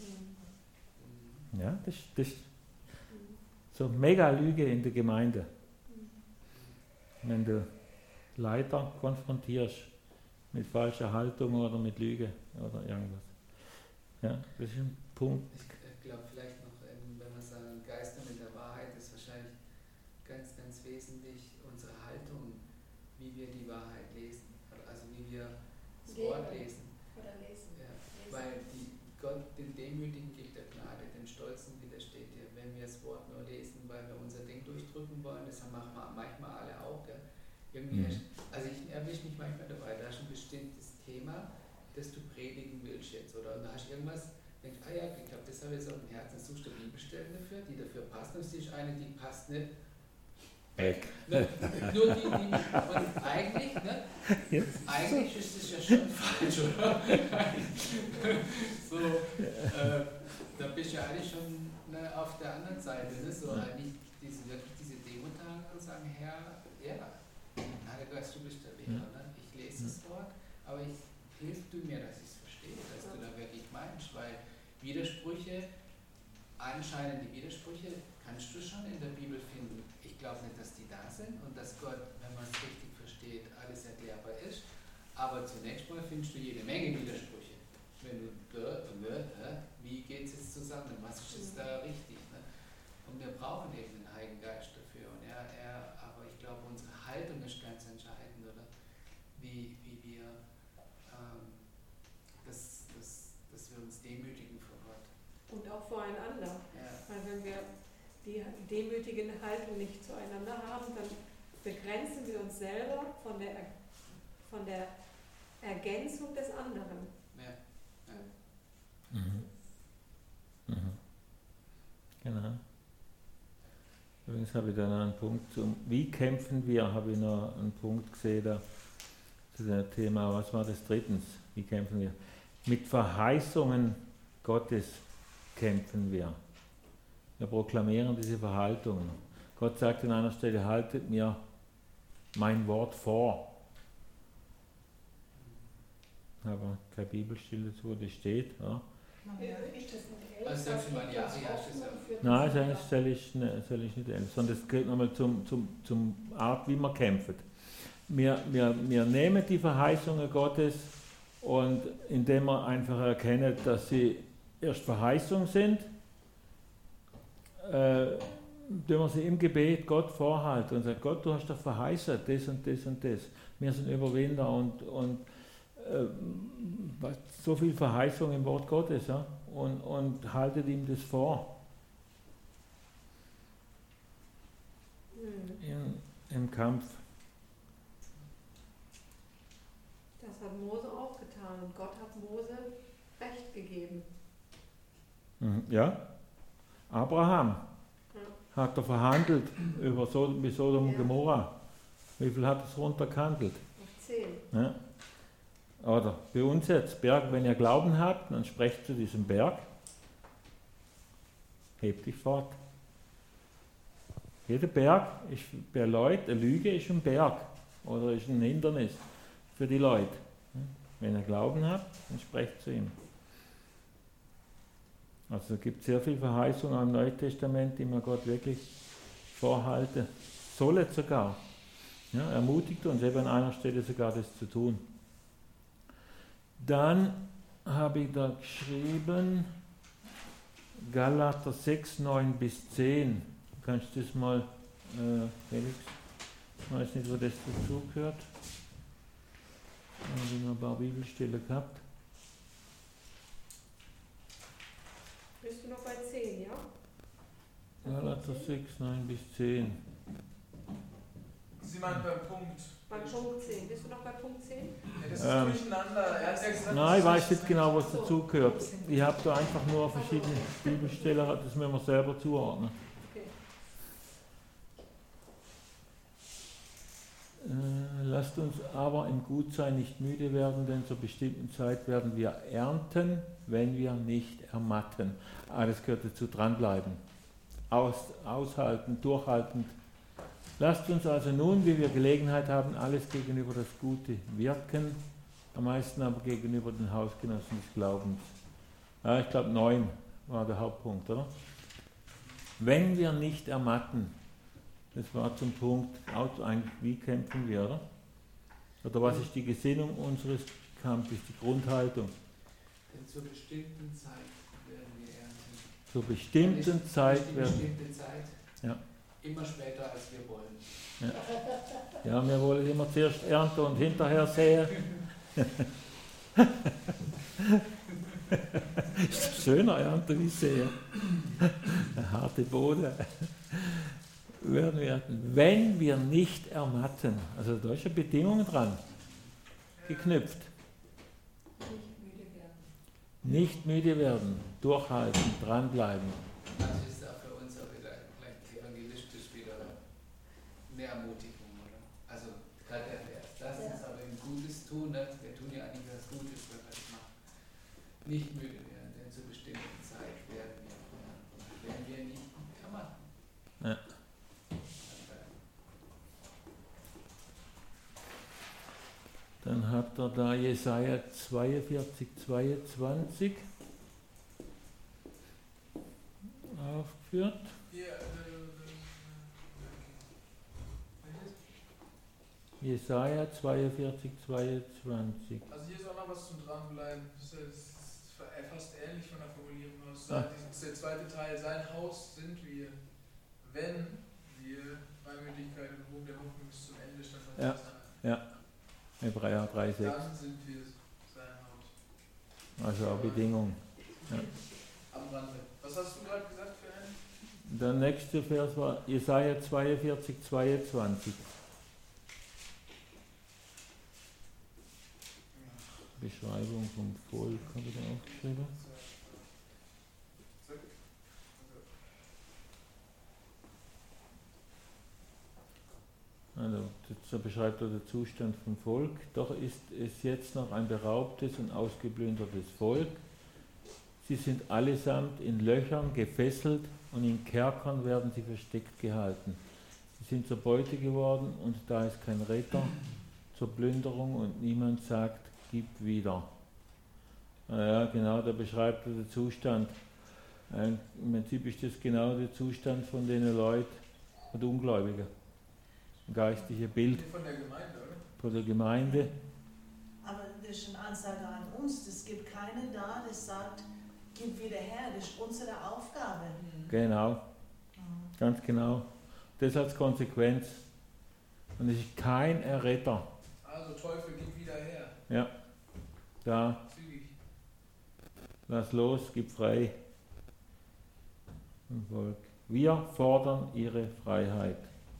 Ja, das ist so eine Mega-Lüge in der Gemeinde. Wenn du Leiter konfrontierst mit falscher Haltung oder mit Lüge oder irgendwas. Ja, das ist ein Punkt. Ich glaube vielleicht noch, wenn wir sagen, Geister mit der Wahrheit, ist wahrscheinlich ganz, ganz wesentlich unsere Haltung, wie wir die Wahrheit lesen, also wie wir das Wort lesen. Oder lesen. Ja. Lesen. Weil Demütigen gilt der Gnade, den Stolzen widersteht dir. Wenn wir das Wort nur lesen, weil wir unser Ding durchdrücken wollen, das machen wir manchmal alle auch. Gell? Irgendwie also ich erwische mich manchmal dabei, da ist ein bestimmtes Thema, das du predigen willst jetzt. Oder da hast du irgendwas, denkst, ja, ich glaube, das habe ich so im Herzen, suchst du Bibelstellen dafür, die dafür passen. Und es ist eine, die passt nicht. Weg. Ne? Nur die und eigentlich, ne? Eigentlich ist es ja schon falsch, oder? So, da bist du ja eigentlich schon auf der anderen Seite, ne? So eigentlich wirklich diese Demut haben und sagen, Herr, ja, Heiliger Geist, du bist der Lehrer, ne? Ich lese das Wort, aber hilf du mir, dass ich es verstehe, dass du da wirklich meinst, weil Widersprüche, anscheinende Widersprüche kannst du schon in der Bibel finden. Ich glaube nicht, dass die da sind und dass Gott, wenn man es richtig versteht, alles erklärbar ist. Aber zunächst mal findest du jede Menge Widersprüche. Wenn du, wie geht es jetzt zusammen? Was ist jetzt da richtig? Ne? Und wir brauchen eben den Heiligen Geist dafür. Und aber ich glaube, unsere Haltung ist ganz entscheidend, oder? Wie wir, dass wir uns demütigen vor Gott. Und auch voreinander. Ja. Weil wenn wir die demütige Haltung nicht zueinander haben, dann begrenzen wir uns selber von der Ergänzung des anderen. Ja. Genau. Übrigens habe ich da noch einen Punkt zum Wie kämpfen wir, habe ich noch einen Punkt gesehen da zu dem Thema, was war das drittens? Wie kämpfen wir? Mit Verheißungen Gottes kämpfen wir. Wir proklamieren diese Verhaltungen. Gott sagt an einer Stelle, haltet mir mein Wort vor. Aber keine Bibelstelle dazu, das steht. Ja. Ist das nicht Also sagst du mal, ja, Nein, das soll ich nicht ändern, sondern es geht nochmal zum Art, wie man kämpft. Wir nehmen die Verheißungen Gottes und indem wir einfach erkennen, dass sie erst Verheißungen sind, wenn wir sie im Gebet Gott vorhalten und sagen, Gott, du hast doch verheißen, das und das und das. Wir sind Überwinder und so viel Verheißung im Wort Gottes, ja? und haltet ihm das vor. Im Kampf. Das hat Mose auch getan und Gott hat Mose Recht gegeben. Ja, Abraham hat er verhandelt über Sodom und Gomorra. Wie viel hat es runtergehandelt? Auf 10. Ja. Oder bei uns jetzt, Berg, wenn ihr Glauben habt, dann sprecht zu diesem Berg, hebt dich fort. Jeder Berg ist bei Leuten, eine Lüge ist ein Berg oder ist ein Hindernis für die Leute. Wenn ihr Glauben habt, dann sprecht zu ihm. Also es gibt sehr viel Verheißungen im Neuen Testament, die man Gott wirklich vorhalten soll sogar. Ja, ermutigt uns eben an einer Stelle sogar das zu tun. Dann habe ich da geschrieben, Galater 6, 9 bis 10. Kannst du das mal, Felix, ich weiß nicht, wo das dazugehört. Da habe ich noch ein paar Bibelstellen gehabt. Bist du noch bei 10, ja? Galater 6, 9 bis 10. Sie meint beim Punkt. Beim Punkt 10. Bist du noch bei Punkt 10? Ja, das ist durcheinander. Er hat ja gesagt, Nein, ich weiß nicht genau, was dazugehört. Ich habe da einfach nur verschiedene Bibelstellen, das müssen wir selber zuordnen. Okay. Lasst uns aber im Gutsein nicht müde werden, denn zur bestimmten Zeit werden wir ernten, wenn wir nicht ermatten. Alles gehört dazu, dranbleiben, aushalten, durchhaltend. Lasst uns also nun, wie wir Gelegenheit haben, alles gegenüber das Gute wirken, am meisten aber gegenüber den Hausgenossen des Glaubens. Ja, ich glaube 9 war der Hauptpunkt, oder? Wenn wir nicht ermatten, das war zum Punkt, eigentlich, wie kämpfen wir, oder? Oder was ist die Gesinnung unseres Kampfes, die Grundhaltung? Denn zur bestimmten Zeit werden wir ernten. Zur bestimmten Zeit werden wir. Bestimmte Zeit. Ja. Immer später, als wir wollen. Ja, wir wollen immer zuerst ernten und hinterher säen. Ist schöner Ernte wie sehr. Eine harte Boden. Werden wir, wenn wir nicht ermatten, also da ist eine Bedingung dran, geknüpft. Nicht müde werden, durchhalten, dranbleiben. Das ist auch für uns auch wieder vielleicht evangelistisch wieder eine Ermutigung, oder? Also gerade der Vers, das ist aber ein Gutes tun, ne? Wir tun ja eigentlich was Gutes, wenn wir das machen. Nicht müde werden, denn zur bestimmten Zeit werden wir ermatten. Wenn wir nicht ermatten. Ja. Dann habt ihr da Jesaja 42, 22 aufgeführt. Jesaja 42, 22. Also hier ist auch noch was zum Dranbleiben. Das ist fast ähnlich von der Formulierung aus. Ah. Das ist der zweite Teil. Sein Haus sind wir, wenn wir Freimütigkeit und Ruhm der Hoffnung bis zum Ende standhalten. Ja. Hebräer 3, 6. Dann sind wir sein Haus. Also eine Bedingung. Ja. Am Rande. Was hast du gerade gesagt für einen? Der nächste Vers war Jesaja 42, 22. Beschreibung vom Volk habe ich da aufgeschrieben. Also, da beschreibt er den Zustand vom Volk. Doch ist es jetzt noch ein beraubtes und ausgeplündertes Volk. Sie sind allesamt in Löchern gefesselt und in Kerkern werden sie versteckt gehalten. Sie sind zur Beute geworden und da ist kein Retter, zur Plünderung und niemand sagt, gib wieder. Ja, genau, da beschreibt er den Zustand. Im Prinzip ist das genau der Zustand von den Leuten, von den Ungläubigen. Ein geistliches Bild Von der Gemeinde, oder? von der Gemeinde. Aber das ist eine Ansage an uns. Es gibt keinen da, der sagt, gib wieder her. Das ist unsere Aufgabe. Genau, ganz genau. Das als Konsequenz. Und es ist kein Erretter. Also Teufel, gib wieder her. Ja, da, Zügig. lass los, gib frei. Im Volk. Wir fordern ihre Freiheit.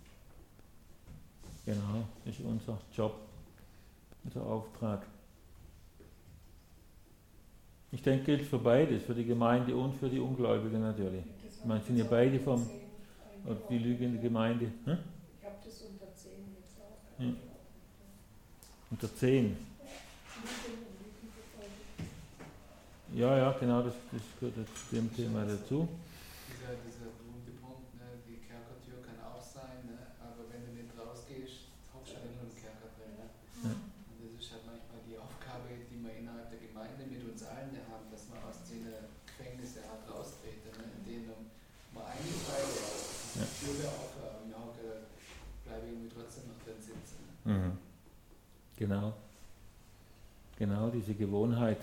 Genau, das ist unser Job, unser Auftrag. Ich denke, gilt für beides, für die Gemeinde und für die Ungläubigen natürlich. Ich meine, sind ja beide vom, oder die lügende Gemeinde. Hm? Ich habe das unter 10 jetzt auch. Hm. Unter 10. Ja, genau, das gehört zu dem Thema dazu. Dieser berühmte Punkt, ne? Die Kerkertür kann auf sein, ne? Aber wenn du nicht rausgehst, hockst du nur im Kerker drin. Ne? Ja. Und das ist halt manchmal die Aufgabe, die wir innerhalb der Gemeinde mit uns allen haben, dass wir aus den Gefängnisse halt raustreten, ne? In denen wir eigentlich beide die Tür aufhaben, ja, bleibe irgendwie trotzdem noch drin sitzen. Ne? Mhm. Genau. Genau, diese Gewohnheit,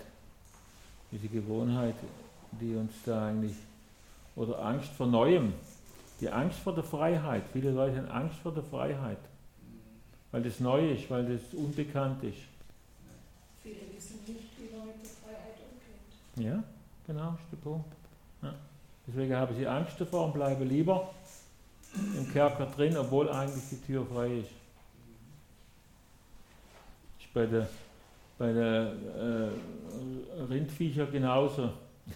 die uns da eigentlich, oder Angst vor Neuem, die Angst vor der Freiheit. Viele Leute haben Angst vor der Freiheit, weil das neu ist, weil das unbekannt ist. Viele wissen nicht, wie man mit der Freiheit umgeht. Ja, genau, ist der Punkt. Ja. Deswegen haben sie Angst davor und bleiben lieber im Kerker drin, obwohl eigentlich die Tür frei ist. Ist bei der Rindviecher genauso.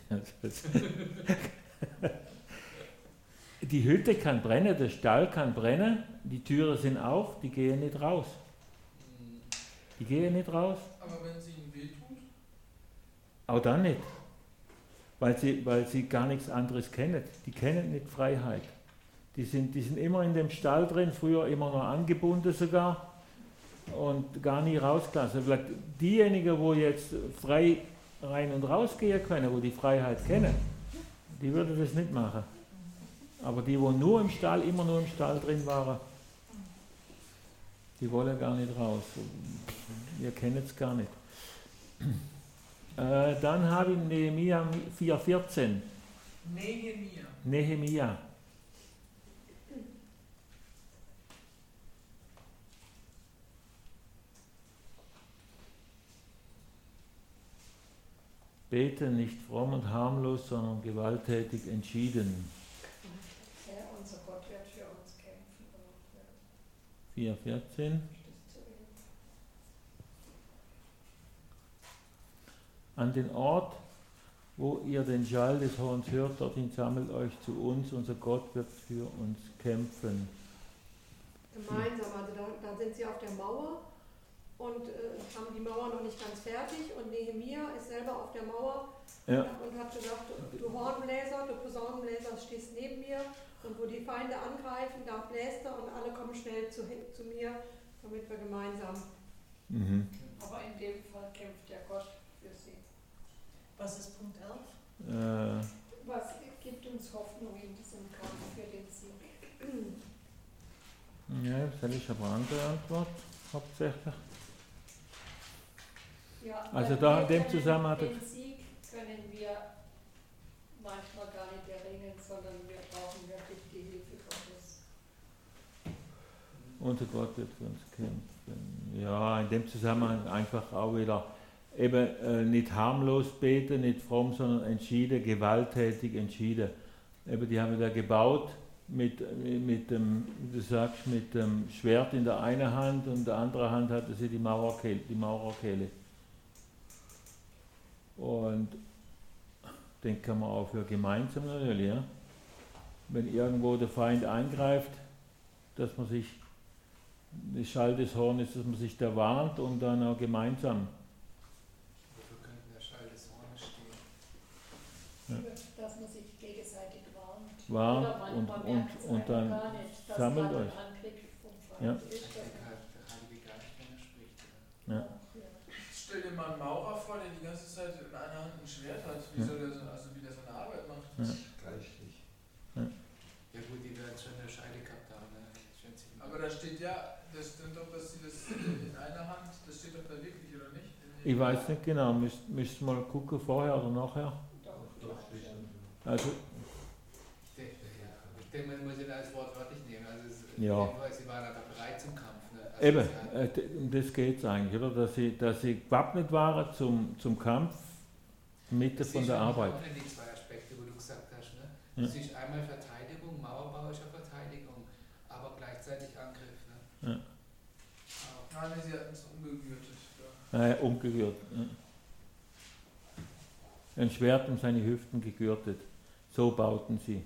Die Hütte kann brennen, der Stall kann brennen, die Türen sind auf, die gehen nicht raus. Die gehen nicht raus. Aber wenn sie ihnen wehtut? Auch dann nicht. Weil sie gar nichts anderes kennen. Die kennen nicht Freiheit. Die sind immer in dem Stall drin, früher immer noch angebunden sogar und gar nie rausgelassen. Vielleicht diejenigen, wo jetzt frei rein und rausgehen können, wo die Freiheit kennen, die würden das nicht machen. Aber die, wo nur im Stall, immer nur im Stall drin waren, die wollen gar nicht raus. Wir kennen es gar nicht. Dann habe ich Nehemia 4,14. Nehemia. Bete nicht fromm und harmlos, sondern gewalttätig entschieden. Herr, unser Gott wird für uns kämpfen. 4,14. An den Ort, wo ihr den Schall des Horns hört, dorthin sammelt euch zu uns, unser Gott wird für uns kämpfen. Gemeinsam, also da sind sie auf der Mauer und haben die Mauer noch nicht ganz fertig und Nehemia ist selber auf der Mauer und hat gesagt, du Hornbläser, du Posaunenbläser stehst neben mir und wo die Feinde angreifen, da bläst er und alle kommen schnell zu mir, damit wir gemeinsam. Mhm. Aber in dem Fall kämpft der Gott für sie. Was ist Punkt 11? Was gibt uns Hoffnung in diesem Kampf für den Sieg? Ja, das ist aber eine andere Antwort, hauptsächlich. Ja, Also da in dem den Zusammenhang. Sieg können wir manchmal gar nicht erringen, sondern wir brauchen wirklich die Hilfe Gottes. Unser Gott wird für uns kämpfen. Ja, in dem Zusammenhang einfach auch wieder eben nicht harmlos beten, nicht fromm, sondern entschieden, gewalttätig entschieden. Eben die haben da gebaut mit dem, wie du sagst, mit dem Schwert in der einen Hand und in der anderen Hand hatte sie die Maurerkehle. Und den kann man auch für gemeinsam natürlich, ja? Wenn irgendwo der Feind eingreift, dass man sich, das Schall des Hornes, dass man sich da warnt und dann auch gemeinsam. Wofür könnte der Schall des Hornes stehen? Ja. Dass man sich gegenseitig warnt. Warnt Oder manchmal merkt es und einem dann gar nicht, dass sammelt gerade euch. ein Angriff vom Feind Ja. ist. Der Heilige Geist, wenn er spricht. Ja. Stell dir mal einen Maurer vor, der die ganze Zeit in einer Hand ein Schwert hat. Wie soll der wie der seine Arbeit macht? Ja. Geistlich. Ja gut, die werden schon eine Scheide gehabt haben. Ne? Aber da steht ja, das stand doch, dass sie das in einer Hand, das steht doch da wirklich, oder nicht? Ich weiß nicht genau, müsst mal gucken, vorher oder nachher. Also, Ich denke, man muss ihn als wortwörtlich nehmen. Also ja. Sie waren aber bereit zum Kampf. Ne? Also eben, um das geht es eigentlich, oder? Dass sie gewappnet waren zum Kampf, Mitte von der Arbeit. Das sind die zwei Aspekte, wo du gesagt hast. Ne? Ja. Das ist einmal Verteidigung, mauerbauische Verteidigung, aber gleichzeitig Angriff. Ne? Ja. Nein, sie hatten es umgegürtet. Umgegürt. Ja. Ein Schwert um seine Hüften gegürtet. So bauten sie.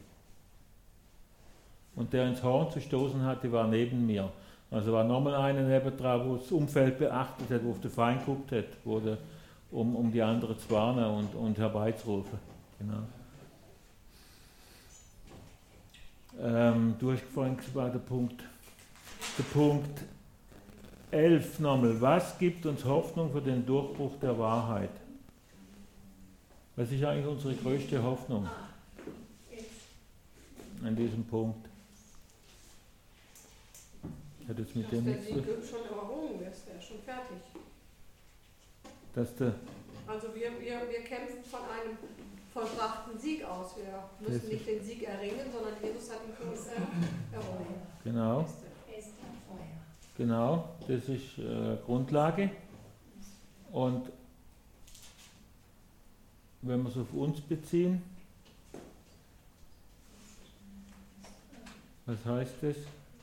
Und der ins Horn zu stoßen hatte, war neben mir. Also war nochmal einer nebendran, wo das Umfeld beachtet hat, wo auf den Feind geguckt hat, um die anderen zu warnen und herbeizurufen. Genau. Durchgefallen war der Punkt 11 nochmal. Was gibt uns Hoffnung für den Durchbruch der Wahrheit? Was ist eigentlich unsere größte Hoffnung an diesem Punkt? Hat jetzt mit dem nichts zu tun. Dass der Sieg schon errungen ist, wäre schon fertig. Also wir kämpfen von einem vollbrachten Sieg aus. Wir müssen nicht den Sieg erringen, sondern Jesus hat ihn für uns errungen. Genau. Genau, das ist Grundlage. Und wenn wir es auf uns beziehen, was heißt das?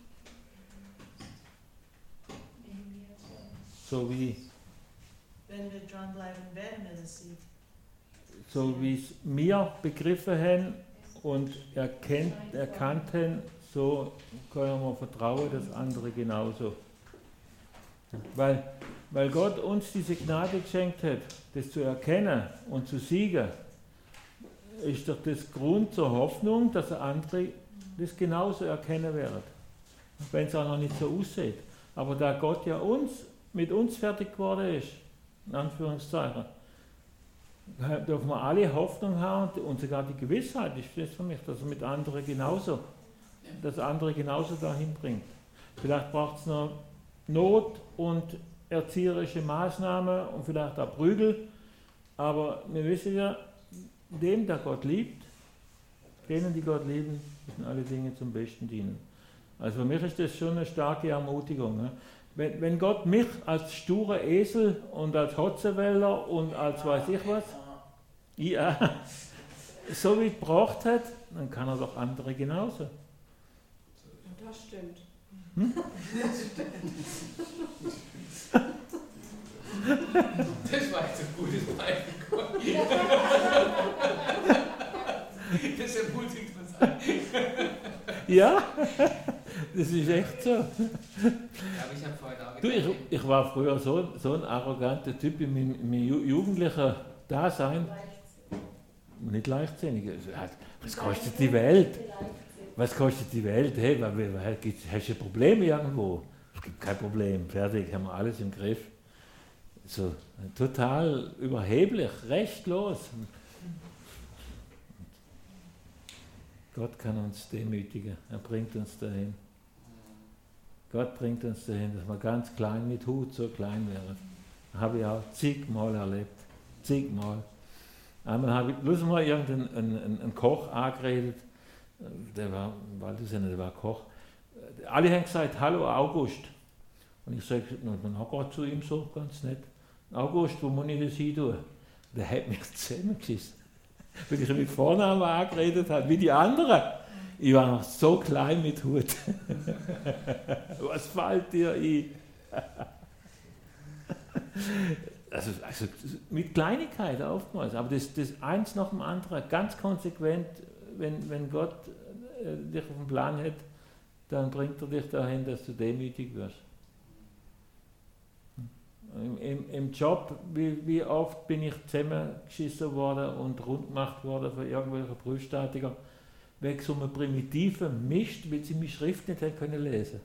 So wie Wenn wir dranbleiben, werden wir das Sieg. so wie es wir begriffen haben und erkannt haben, so können wir vertrauen, dass andere genauso. Weil Gott uns diese Gnade geschenkt hat, das zu erkennen und zu siegen, ist doch das Grund zur Hoffnung, dass andere das genauso erkennen werden. Wenn es auch noch nicht so aussieht. Aber da Gott ja mit uns fertig geworden ist, in Anführungszeichen, dürfen wir alle Hoffnung haben und sogar die Gewissheit, ist das für mich, dass er mit anderen genauso, dahin bringt. Vielleicht braucht es noch Not und erzieherische Maßnahmen und vielleicht auch Prügel, aber wir wissen ja, dem, der Gott liebt, denen, die Gott lieben, müssen alle Dinge zum Besten dienen. Also für mich ist das schon eine starke Ermutigung. Ne? Wenn Gott mich als sture Esel und als Hotzewäller und als weiß ich was, Ja, so wie es gebracht hat, dann kann er doch andere genauso. Das stimmt. Das war jetzt ein gutes Beispiel. Das ermutigt uns alle. Ja, das ist echt so. Aber ich habe vorhin auch Du, gedacht, ich war früher so ein arroganter Typ in meinem jugendlichen Dasein. Nicht leichtsinnig. Was kostet die Welt? Was kostet die Welt? Hey, hast du Probleme irgendwo? Es gibt kein Problem. Fertig, haben wir alles im Griff. So total überheblich, rechtlos. Gott kann uns demütigen. Er bringt uns dahin. Gott bringt uns dahin, dass wir ganz klein mit Hut so klein wären. Das habe ich auch zigmal erlebt. Zigmal. Einmal habe ich bloß mal irgendeinen Koch angeredet. Der war Koch. Alle haben gesagt, hallo August. Und ich sage, dann auch gerade zu ihm so, ganz nett. August, wo muss ich das hin tun? Der hat mich zusammengeschissen. Weil ich ihn mit Vornamen angeredet habe, wie die anderen. Ich war noch so klein mit Hut. Was fällt dir ein? Also mit Kleinigkeiten oftmals, aber das eins nach dem anderen, ganz konsequent, wenn Gott dich auf den Plan hat, dann bringt er dich dahin, dass du demütig wirst. Im Job, wie oft bin ich zusammengeschissen worden und rund gemacht worden von irgendwelchen Berufsstatiker, wegen so einem primitiven Mist, weil sie meine Schrift nicht hätten können lesen.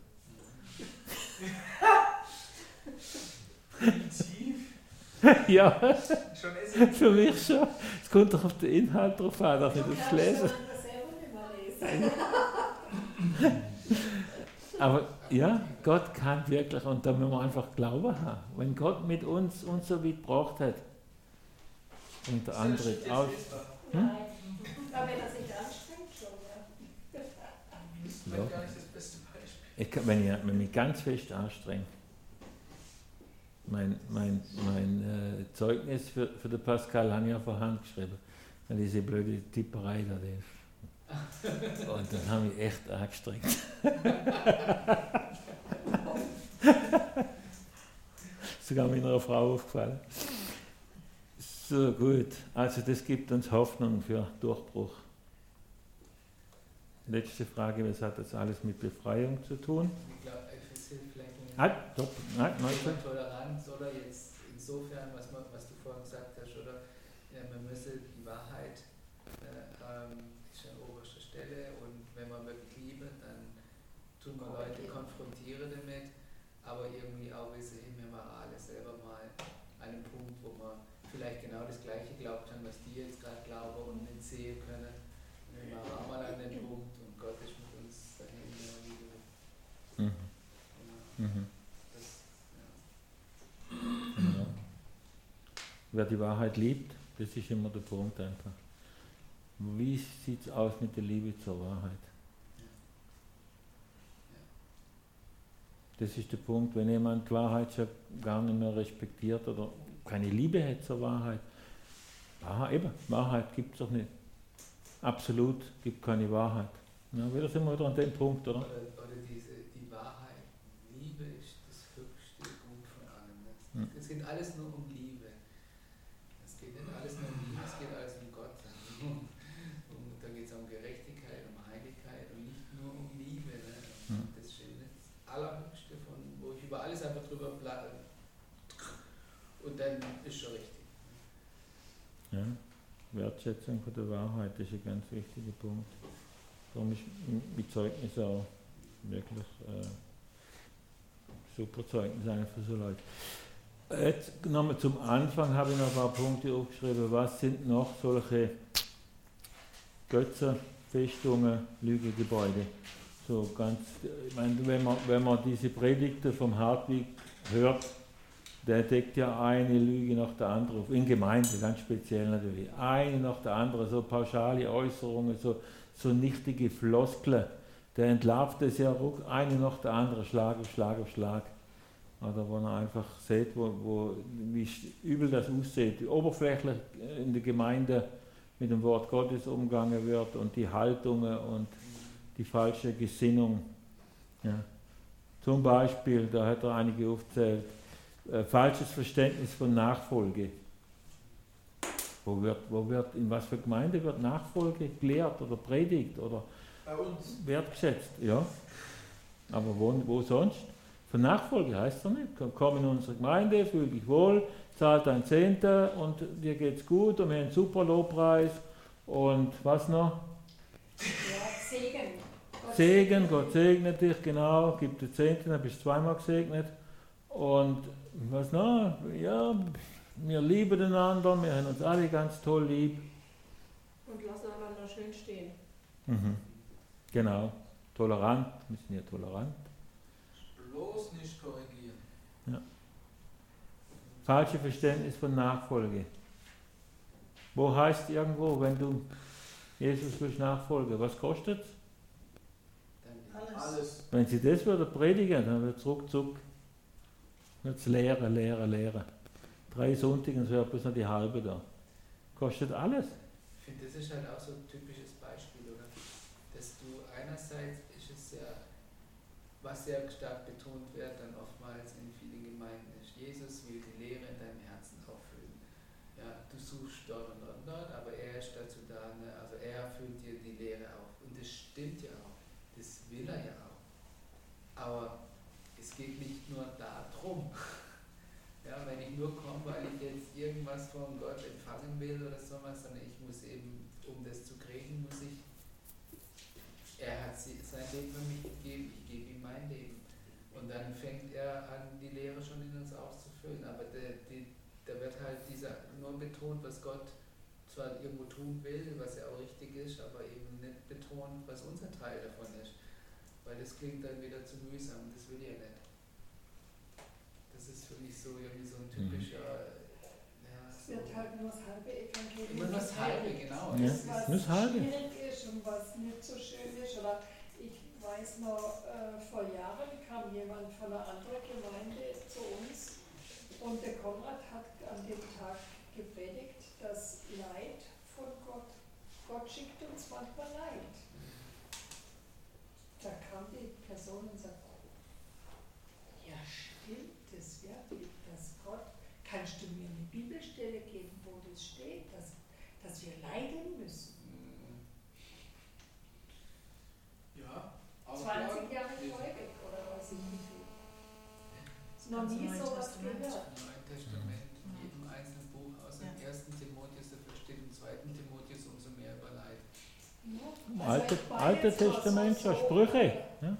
Primitiv? Ja, Schon essentiell. für mich schon. Es kommt doch auf den Inhalt drauf an, dass ich das lese. Aber ja, Gott kann wirklich, und da müssen wir einfach Glauben haben. Wenn Gott mit uns so weit gebracht hat, und der andere auch. Nein, aber wenn er sich anstrengt schon, ja. Das ist vielleicht gar nicht das beste Beispiel. Wenn ich mich ganz fest anstrenge, mein Zeugnis für den Pascal habe ich ja von Hand geschrieben, weil diese blöde Tipperei da ist. Und dann habe ich echt angestrengt. Sogar meiner Frau aufgefallen. So gut, also das gibt uns Hoffnung für Durchbruch. Letzte Frage, was hat das alles mit Befreiung zu tun? ich glaube, es hilft vielleicht Thema Toleranz oder jetzt insofern, was du vorhin gesagt hast, oder man müsse die Wahrheit ist an oberster Stelle und wenn man wirklich Liebe, dann tun wir Leute konfrontieren damit, aber irgendwie auch wissen, wir waren alle selber mal an einem Punkt, wo wir vielleicht genau das Gleiche glaubt haben, was die jetzt gerade glauben und nicht sehen können. Wir waren auch mal an dem Punkt und Gott ist mit uns dahin wieder. Das, Ja. Wer die Wahrheit liebt, das ist immer der Punkt einfach. Wie sieht es aus mit der Liebe zur Wahrheit? Das ist der Punkt, wenn jemand die Wahrheit schon gar nicht mehr respektiert oder keine Liebe hat zur Wahrheit. Wahrheit gibt es doch nicht. Absolut gibt keine Wahrheit. Ja, wieder sind wir wieder an dem Punkt, oder? Oder die Wahrheit. Liebe ist das höchste Gut von allem. Es geht alles nur um Liebe. Es geht nicht alles nur um Liebe, es geht alles um Gott. Und da geht es um Gerechtigkeit, um Heiligkeit und nicht nur um Liebe. Ne? Das ist das Allerhöchste, wo ich über alles einfach drüber bleibe. Und dann ist schon richtig. Ja. Wertschätzung von der Wahrheit ist ein ganz wichtiger Punkt. Darum ist mein Zeugnis auch wirklich super Zeugnis einfach für so Leute. Jetzt nochmal zum Anfang habe ich noch ein paar Punkte aufgeschrieben. Was sind noch solche Götzen, Festungen, Lügegebäude? So ganz, ich meine, wenn man diese Predigten vom Hartwig hört, der deckt ja eine Lüge nach der anderen auf, in Gemeinde ganz speziell natürlich, eine nach der anderen, so pauschale Äußerungen, so nichtige Floskeln, der entlarvt es ja eine nach der anderen, Schlag auf Schlag auf Schlag. Oder wo er einfach sieht, wie übel das aussieht, wie oberflächlich in der Gemeinde mit dem Wort Gottes umgegangen wird und die Haltungen und die falsche Gesinnung. Ja. Zum Beispiel, da hat er einige aufgezählt, falsches Verständnis von Nachfolge. In was für Gemeinde wird Nachfolge gelehrt oder predigt oder Bei uns. wertgeschätzt? Ja. Aber wo sonst? Für Nachfolge heißt er nicht. Komm in unsere Gemeinde, fühl dich wohl, zahl dein Zehnte und dir geht's gut und wir haben einen super Lobpreis und was noch? Ja, Segen. Segen, Gott segne dich, genau, gib dir Zehnte, dann bist du zweimal gesegnet. Und was noch? Ja, wir lieben einander, wir haben uns alle ganz toll lieb. Und lassen einander schön stehen. Mhm. Genau, tolerant, wir sind ja tolerant. Bloß nicht korrigieren. Falsches Verständnis von Nachfolge. Wo heißt irgendwo, wenn du Jesus willst nachfolgen, was kostet es? Alles. Wenn sie das würde predigen, dann wird es ruckzuck wird's leere. 3 Sonntage und so etwas noch die halbe da. Kostet alles. Ich finde, das ist halt auch so ein typisches Beispiel, oder? Dass du einerseits ist es ja, was sehr stark betont wird, dann oftmals in vielen Gemeinden ist, Jesus will die Lehre in deinem Herzen auffüllen. Ja, du suchst dort und dort, aber er ist dazu da, ne? Also er füllt dir die Lehre auf. Und das stimmt ja auch, das will er ja auch. Aber es geht nicht nur darum. Ja, wenn ich nur komme, weil ich jetzt irgendwas von Gott empfangen will oder sowas, sondern ich muss eben, um das zu kriegen, er hat sein Leben für mich gegeben, ich gebe ihm mein Leben. Und dann fängt er an, die Lehre schon in uns auszufüllen. Aber da wird halt nur betont, was Gott zwar irgendwo tun will, was ja auch richtig ist, aber eben nicht betont, was unser Teil davon ist. Weil das klingt dann wieder zu mühsam, das will er nicht. Das ist für mich so irgendwie so ein typischer. Es wird halt nur das halbe Evangelium. Immer nur das halbe, genau. Ja. Das, was Nur das halbe. schwierig ist und was nicht so schön ist. Oder ich weiß noch, vor Jahren kam jemand von einer anderen Gemeinde zu uns und der Konrad hat an dem Tag gepredigt, dass Leid von Gott, Gott schickt uns manchmal Leid. Da kam die Person und sagte, ja stimmt, das wirklich, dass Gott, kannst du mir eine Bibelstelle geben, wo das steht, dass wir leiden müssen? Ja, 20 Jahre Folge oder was ich nicht viel. Noch nie sowas gehört. Im Neuen Testament, in jedem einzelnen Buch, außer im 1. Timotheus, dafür steht im 2. Timotheus umso mehr über Leid. Alte Testament, schon Sprüche. Ja?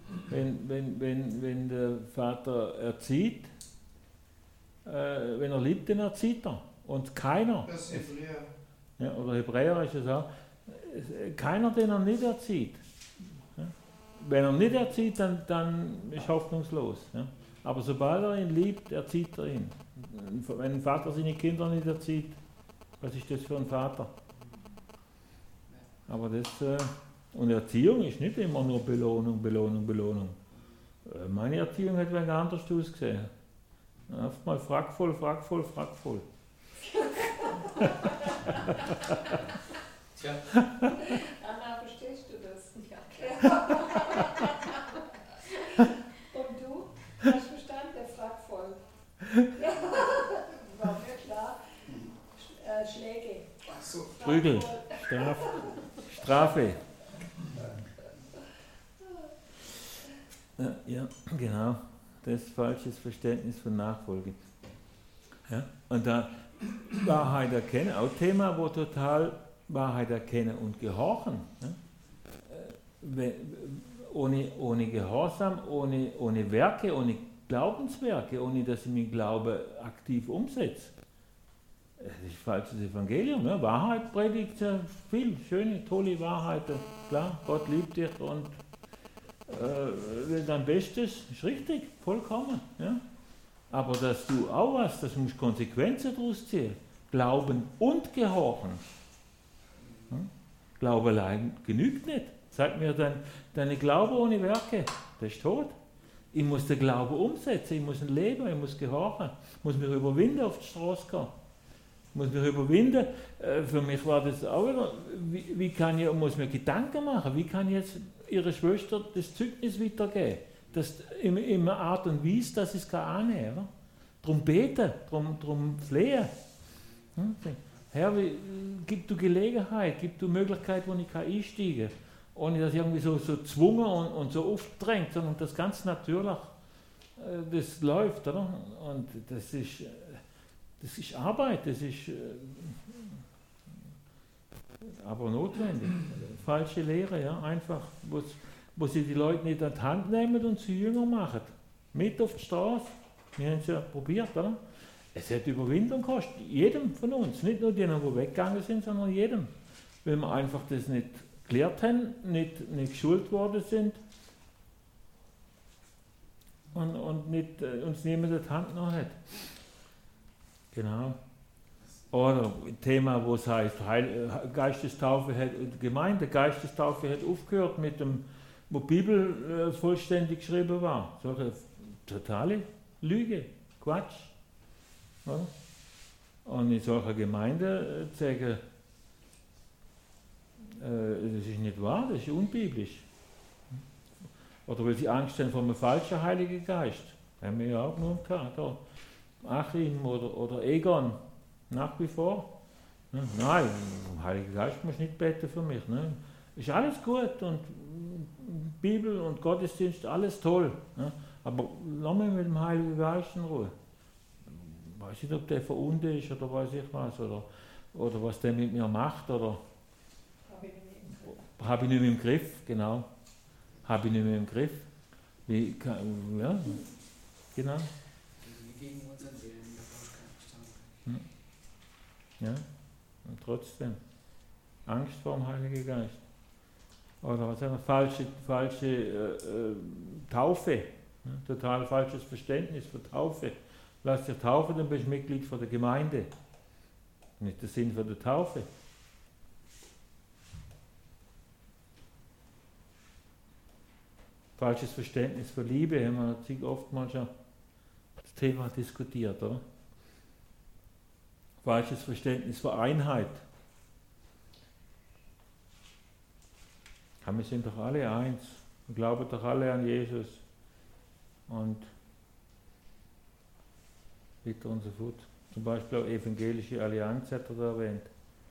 Wenn der Vater erzieht, wenn er liebt, dann erzieht er. Und keiner, Das ist Hebräer. ja, oder Hebräer ist es auch, keiner, den er nicht erzieht. Ja? Wenn er nicht erzieht, dann ist hoffnungslos. Ja? Aber sobald er ihn liebt, erzieht er ihn. Wenn ein Vater seine Kinder nicht erzieht, was ist das für ein Vater? Aber und Erziehung ist nicht immer nur Belohnung. Meine Erziehung hat ein wenig anders ausgesehen. Oftmal fragvoll. Tja, Anna, verstehst du das? Ja. Und du? Hast du verstanden? Der fragt voll. War mir klar. Schläge. Ach so. Prügel, Strafe. Ja, genau. Das ist falsches Verständnis von Nachfolge. Ja? Und da Wahrheit erkennen, auch Thema, wo total Wahrheit erkennen und gehorchen. Ja? Ohne Gehorsam, ohne Werke, ohne Glaubenswerke, ohne dass ich meinen Glauben aktiv umsetze. Das ist falsches Evangelium. Ja? Wahrheit predigt ja viel, schöne, tolle Wahrheiten. Klar, Gott liebt dich und will dein Bestes, ist richtig, vollkommen. Ja? Aber dass du auch das musst Konsequenzen daraus ziehen. Glauben und Gehorchen. Ja? Glaube allein genügt nicht. Sag mir deine Glaube ohne Werke, das ist tot. Ich muss den Glauben umsetzen, ich muss ihn leben, ich muss gehorchen, ich muss mich überwinden, auf die Straße gehen. Ich muss mich überwinden. Für mich war das auch wieder, wie kann ich, muss mir Gedanken machen, wie kann ich jetzt ihrer Schwester das Zeugnis weitergeben? Das in einer Art und Weise, dass ich es annehmen kann. Darum beten, darum flehen. Herr, gib du Gelegenheit, gib du Möglichkeit, wo ich einsteigen kann. Ohne dass irgendwie so gezwungen und so aufgedrängt, sondern das ganz natürlich, das läuft, oder? Und das ist Arbeit, das ist aber notwendig. Falsche Lehre, ja, einfach, wo sie die Leute nicht an die Hand nehmen und sie jünger machen. Mit auf die Straße. Wir haben es ja probiert, oder? Es hat Überwindung gekostet, jedem von uns, nicht nur denen, die weggegangen sind, sondern jedem. Weil wir einfach das nicht gelernt haben, nicht geschult worden sind und nicht, uns niemand in die Hand genommen hat. Genau. Oder ein Thema, wo es heißt, Geistestaufe hat, Gemeinde, Geistestaufe hat aufgehört mit dem, wo die Bibel vollständig geschrieben war. So eine totale Lüge, Quatsch. Oder? Und in solcher Gemeinde sagen, das ist nicht wahr, das ist unbiblisch. Oder weil sie Angst haben vor einem falschen Heiligen Geist. Haben wir ja auch nur gehabt. Achim oder Egon, nach wie vor. Nein, Heiliger Geist muss nicht beten für mich. Ne? Ist alles gut und Bibel und Gottesdienst, alles toll. Ne? Aber lass mich mit dem Heiligen Geist in Ruhe. Ich weiß nicht, ob der verunten ist oder weiß ich was. Oder was der mit mir macht. Oder habe ich nicht mehr im Griff, genau. Habe ich nicht mehr im Griff. Ja, genau. Gegen unseren Willen, das Ja, und trotzdem. Angst vor dem Heiligen Geist. Oder was eine falsche Taufe. Total falsches Verständnis von Taufe. Lass dich taufen, dann bist du Mitglied von der Gemeinde. Nicht der Sinn von der Taufe. Falsches Verständnis von Liebe, haben wir oftmals schon das Thema diskutiert, oder? Falsches Verständnis von Einheit. Wir sind doch alle eins. Wir glauben doch alle an Jesus. Und weiter und so fort. Zum Beispiel auch Evangelische Allianz hat er da erwähnt.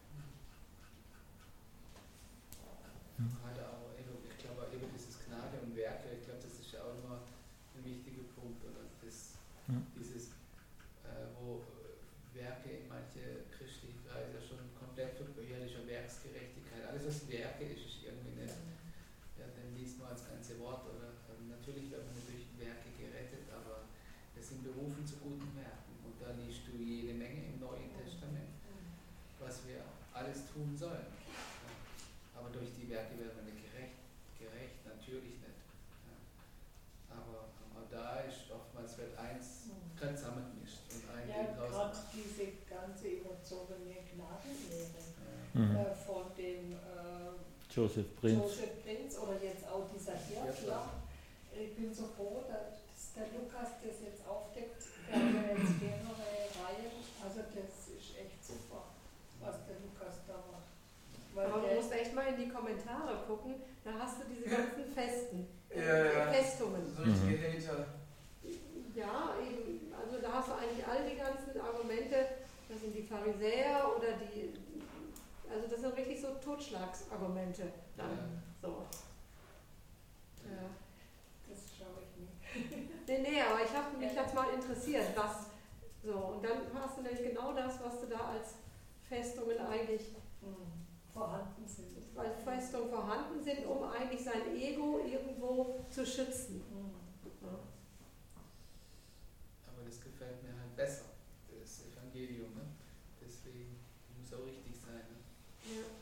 Ich glaube auch eben dieses Gnade und Werke, ich glaube, das ist ja auch immer ein wichtiger Punkt. Oder das, dieses, wo Werke in manche christliche Kreise schon komplett von ehrlicher Werksgerechtigkeit, alles was Werke ist, ist irgendwie eine, ja, dann liest man als ganze Wort. Oder natürlich wird man durch Werke gerettet, aber wir sind berufen zu guten Werken. Und da liest du jede Menge im Neuen Testament, was wir alles tun sollen. Aber durch die Werke werden wir nicht gerecht, natürlich nicht. Ja. Aber da ist oftmals wird eins gerade zusammengemischt und ein Ding gerade raus. diese ganze überzogene Gnadenlehre von dem Joseph Prinz oder jetzt auch dieser Hirtler. Ich bin so froh, dass der Lukas das jetzt aufdeckt. Wir haben ja jetzt mehrere Reihen. Also das ist echt super, was der Lukas da macht. Aber du musst echt mal in die Kommentare gucken, da hast du diese ganzen Festungen. So richtige Hater. Ja, eben, also da hast du eigentlich all die ganzen Argumente, das sind die Pharisäer oder die, also das sind wirklich so Totschlagsargumente dann. So. Ja. Das schaue ich nicht. Nee, aber mich hat's mal interessiert, was so, und dann hast du nämlich genau das, was du da als Festungen eigentlich vorhanden sind. Weil Festungen vorhanden sind, um eigentlich sein Ego irgendwo zu schützen. Ja. Aber das gefällt mir halt besser, das Evangelium. Ne? Deswegen muss auch richtig sein. Ne? Ja.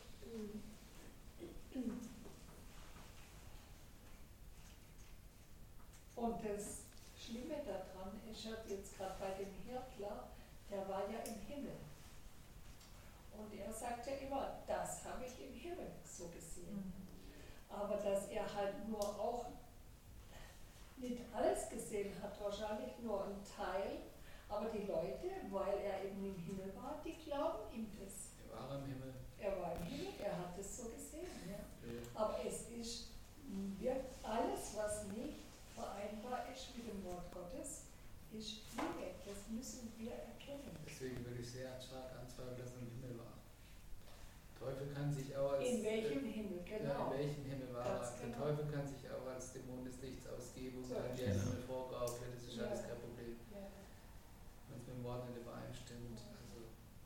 Und das Schlimme daran ist ja jetzt gerade bei dem Hirtler, der war ja im Himmel. Und er sagt ja immer, das habe ich im Himmel so gesehen. Aber dass er halt nur auch nicht alles gesehen hat, wahrscheinlich nur ein Teil, aber die Leute, weil er eben im Himmel war, die glauben ihm das. Er war im Himmel. Er war im Himmel, er hat es so gesehen. Ja. Ja. Aber es ist alles, was nicht vereinbar ist mit dem Wort Gottes, ist Lüge. Das müssen wir erkennen. Deswegen würde ich sehr stark anzweifeln, dass er im Himmel war. Der Teufel kann sich auch als... In welchem Himmel, genau. Ja, in welchem Himmel war er. Der Genau. Teufel kann sich auch als Dämon des Lichts ausgeben und So. kann dir im Himmel vorgaukeln. Das ist Ja. alles kein Problem. Ja. Wenn es mit dem Wort nicht übereinstimmt. Also,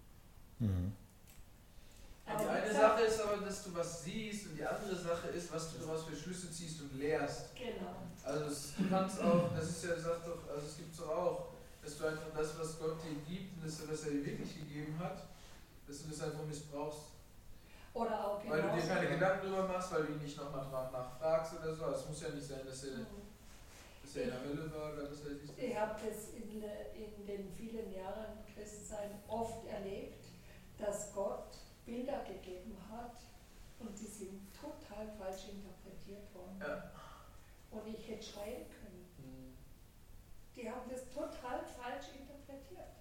Die eine Sache ist aber, dass du was siehst und die andere Sache ist, was du daraus für Schlüsse ziehst und lehrst. Genau. Also du kannst auch, das ist ja, sagt doch, also es gibt es auch, dass du einfach das, was Gott dir gibt und das, was er dir wirklich gegeben hat, dass du das einfach missbrauchst. Oder auch Weil du dir genauso- keine Gedanken drüber machst, weil du ihn nicht nochmal nachfragst oder so. Also es muss ja nicht sein, dass er in der Hölle war oder was weiß ich. Ich habe das in den vielen Jahren Christsein oft erlebt, dass Gott Bilder gegeben hat und die sind total falsch interpretiert worden. Ja. Und ich hätte schreien können. Die haben das total falsch interpretiert.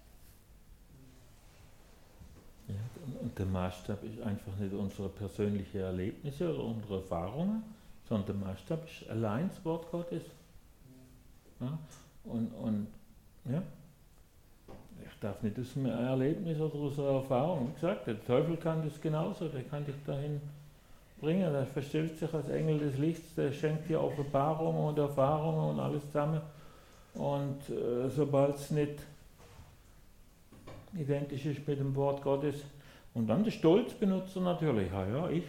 Ja, und der Maßstab ist einfach nicht unsere persönlichen Erlebnisse oder unsere Erfahrungen, sondern der Maßstab ist allein das Wort Gottes. Ja? Und ja, ich darf nicht aus einem Erlebnis oder aus einer Erfahrung. Wie gesagt, der Teufel kann das genauso, der kann dich dahin bringen, der verstellt sich als Engel des Lichts, der schenkt dir Offenbarungen und Erfahrungen und alles zusammen. Und sobald es nicht identisch ist mit dem Wort Gottes, und dann der Stolz benutzt er natürlich, ja, ich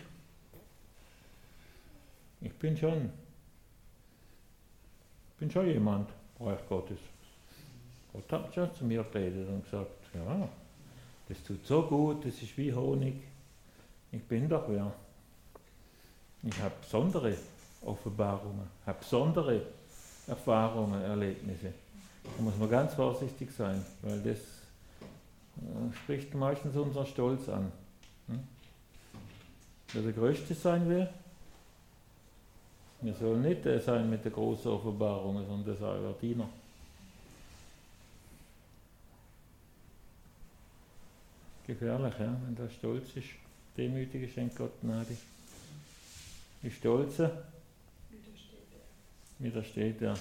bin schon jemand, Reich Gottes. Gott hat schon zu mir geredet und gesagt, ja, das tut so gut, das ist wie Honig. Ich bin doch wer. Ich habe besondere Offenbarungen, habe besondere Erfahrungen, Erlebnisse. Da muss man ganz vorsichtig sein, weil das spricht meistens unseren Stolz an. Wer der Größte sein will, wir sollen nicht der sein mit der großen Offenbarung, sondern der sei der Diener. Gefährlich, ja, wenn der stolz ist. Demütige schenkt Gott Gnade. Die Stolze widersteht er.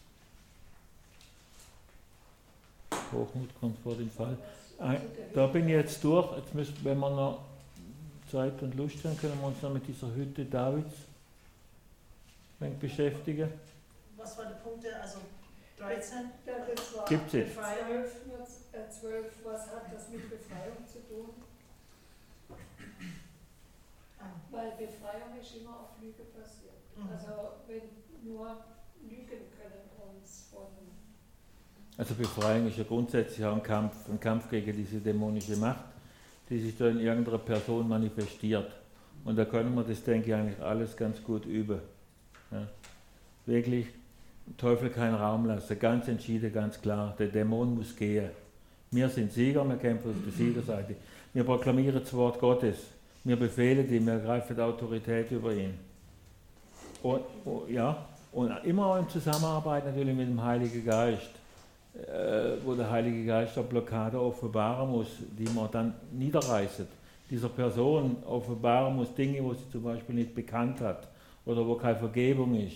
Hochmut kommt vor den Fall. Da bin ich jetzt durch. Jetzt müssen, wenn wir noch Zeit und Lust haben, können wir uns noch mit dieser Hütte Davids beschäftigen. Was waren die Punkte? Also 13? Ja, das war Gibt's jetzt? 12, was hat das mit Befreiung zu tun? Weil Befreiung ist immer auf Lüge basiert. Also wenn nur Lügen können uns von... Also Befreiung ist ja grundsätzlich auch ein Kampf gegen diese dämonische Macht, die sich da in irgendeiner Person manifestiert. Und da können wir das, denke ich, eigentlich alles ganz gut üben. Ja. Wirklich dem Teufel keinen Raum lassen, ganz entschieden, ganz klar. Der Dämon muss gehen. Wir sind Sieger, wir kämpfen auf der Siegerseite. Wir proklamieren das Wort Gottes. Wir befehlen ihm, wir greifen die Autorität über ihn. Und immer in Zusammenarbeit natürlich mit dem Heiligen Geist, wo der Heilige Geist eine Blockade offenbaren muss, die man dann niederreißt. Dieser Person offenbaren muss Dinge, wo sie zum Beispiel nicht bekannt hat oder wo keine Vergebung ist.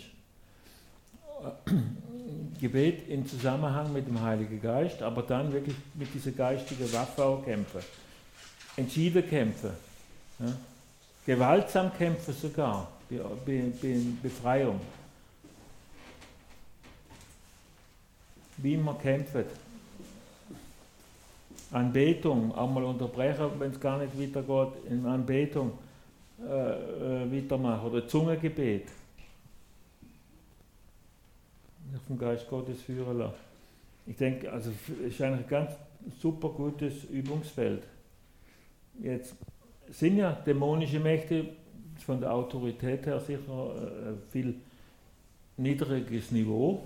Gebet in Zusammenhang mit dem Heiligen Geist, aber dann wirklich mit dieser geistigen Waffe auch kämpfen. Entschieden kämpfen. Ja. Gewaltsam kämpfen sogar. Befreiung. Wie man kämpft. Anbetung, auch mal unterbrechen, wenn es gar nicht weitergeht, in Anbetung weitermachen oder Zungengebet. Vom Geist Gottes führen lassen. Ich denke, also es ist eigentlich ein ganz super gutes Übungsfeld. Jetzt sind ja dämonische Mächte von der Autorität her sicher viel niedriges Niveau,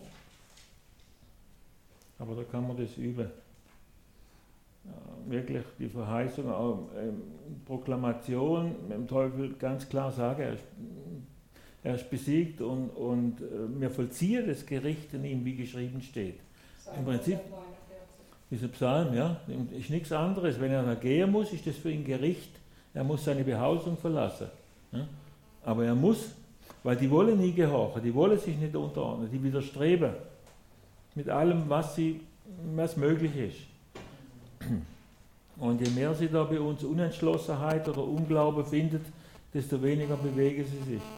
aber da kann man das üben. Ja, wirklich die Verheißung, auch Proklamation, mit dem Teufel ganz klar sagen, Er ist besiegt und wir vollziehen das Gericht in ihm, wie geschrieben steht. Im Prinzip, dieser Psalm, ja, ist nichts anderes. Wenn er da gehen muss, ist das für ihn Gericht. Er muss seine Behausung verlassen. Ja? Aber er muss, weil die wollen nie gehorchen, die wollen sich nicht unterordnen, die widerstreben mit allem, was möglich ist. Und je mehr sie da bei uns Unentschlossenheit oder Unglauben findet, desto weniger bewegen sie sich.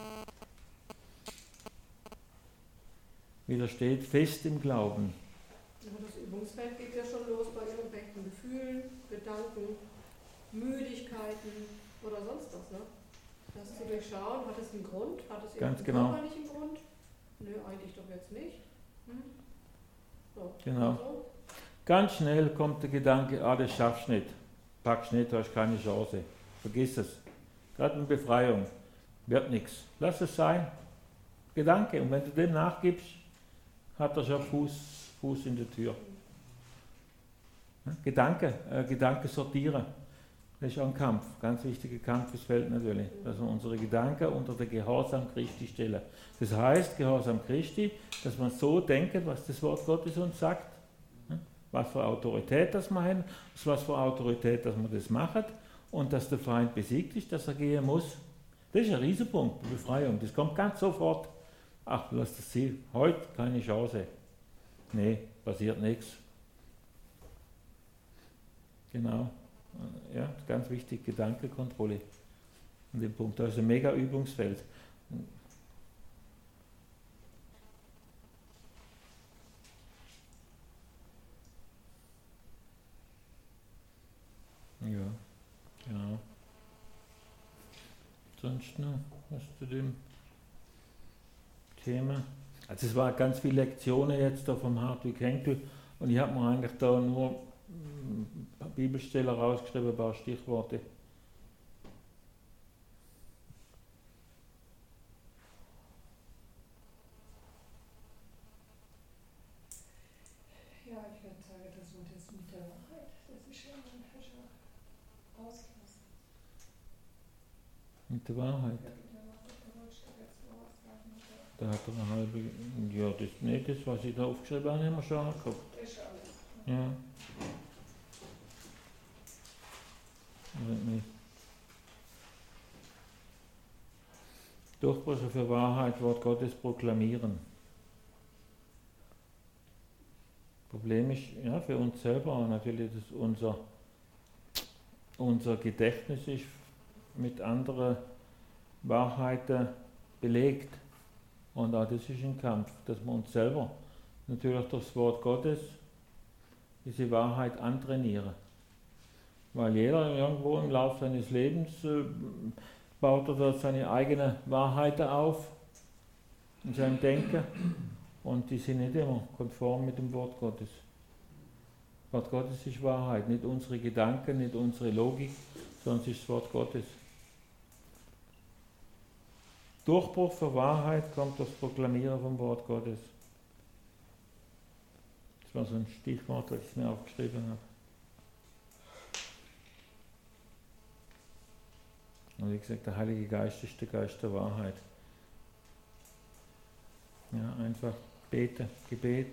Widersteht fest im Glauben. Aber das Übungsfeld geht ja schon los bei irgendwelchen Gefühlen, Gedanken, Müdigkeiten oder sonst was, ne? Das zu durchschauen, hat es einen Grund? Hat es Ganz irgendeinen genau. körperlichen Grund? Nö, eigentlich doch jetzt nicht. So, Genau. also, Ganz schnell kommt der Gedanke, das schaffst du nicht. Packst nicht, hast keine Chance. Vergiss es. Gerade in Befreiung. Wird nichts. Lass es sein. Gedanke. Und wenn du dem nachgibst, hat er schon Fuß in der Tür. Gedanke sortieren. Das ist auch ein Kampf. Ganz wichtiger Kampfesfeld natürlich. Dass wir unsere Gedanken unter den Gehorsam Christi stellen. Das heißt, Gehorsam Christi, dass man so denkt, was das Wort Gottes uns sagt. Was für Autorität das wir haben, was für Autorität, dass wir das machen und dass der Feind besiegt ist, dass er gehen muss. Das ist ein Riesenpunkt, die Befreiung. Das kommt ganz sofort. Ach, lass das Ziel. Heute keine Chance. Nee, passiert nichts. Genau. Ja, ganz wichtig, Gedankenkontrolle. An dem Punkt. Da ist ein mega Übungsfeld. Ja, genau. Sonst noch was zu dem Thema? Also es waren ganz viele Lektionen jetzt da vom Hartwig Henkel und ich habe mir eigentlich da nur ein paar Bibelstellen rausgeschrieben, ein paar Stichworte. Ja, ich würde sagen, dass wir das mit der Wahrheit, das ist ja ein Herrscher auslassen. Mit der Wahrheit. Ja, mit der Wahrheit, da wolltest du jetzt noch was sagen. Oder? Da hat er eine halbe. Ja, das, was ich da aufgeschrieben habe, haben wir schon angeguckt. Das ist alles. Ja. Nicht. Durchbrüche für Wahrheit, Wort Gottes proklamieren. Problem ist, ja, für uns selber auch natürlich, dass unser Gedächtnis ist mit anderen Wahrheiten belegt. Und auch das ist ein Kampf, dass wir uns selber natürlich durch das Wort Gottes diese Wahrheit antrainieren. Weil jeder irgendwo im Laufe seines Lebens baut er dort seine eigenen Wahrheiten auf in seinem Denken und die sind nicht immer konform mit dem Wort Gottes. Wort Gottes ist Wahrheit, nicht unsere Gedanken, nicht unsere Logik, sondern es ist das Wort Gottes. Durchbruch für Wahrheit kommt durch das Proklamieren vom Wort Gottes. Das war so ein Stichwort, das ich mir aufgeschrieben habe. Und wie gesagt, der Heilige Geist ist der Geist der Wahrheit. Ja, einfach beten, Gebet.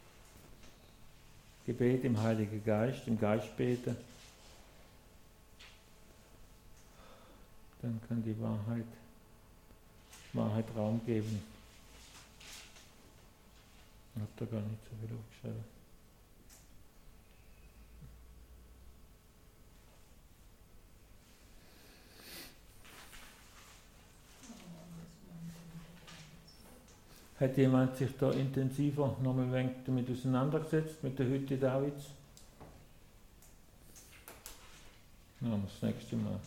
Gebet im Heiligen Geist, im Geist beten. Dann kann die Wahrheit Raum geben. Ich habe da gar nicht so viel aufgeschrieben. Hat jemand sich da intensiver nochmal ein wenig damit auseinandergesetzt, mit der Hütte Davids? Ja, das nächste Mal.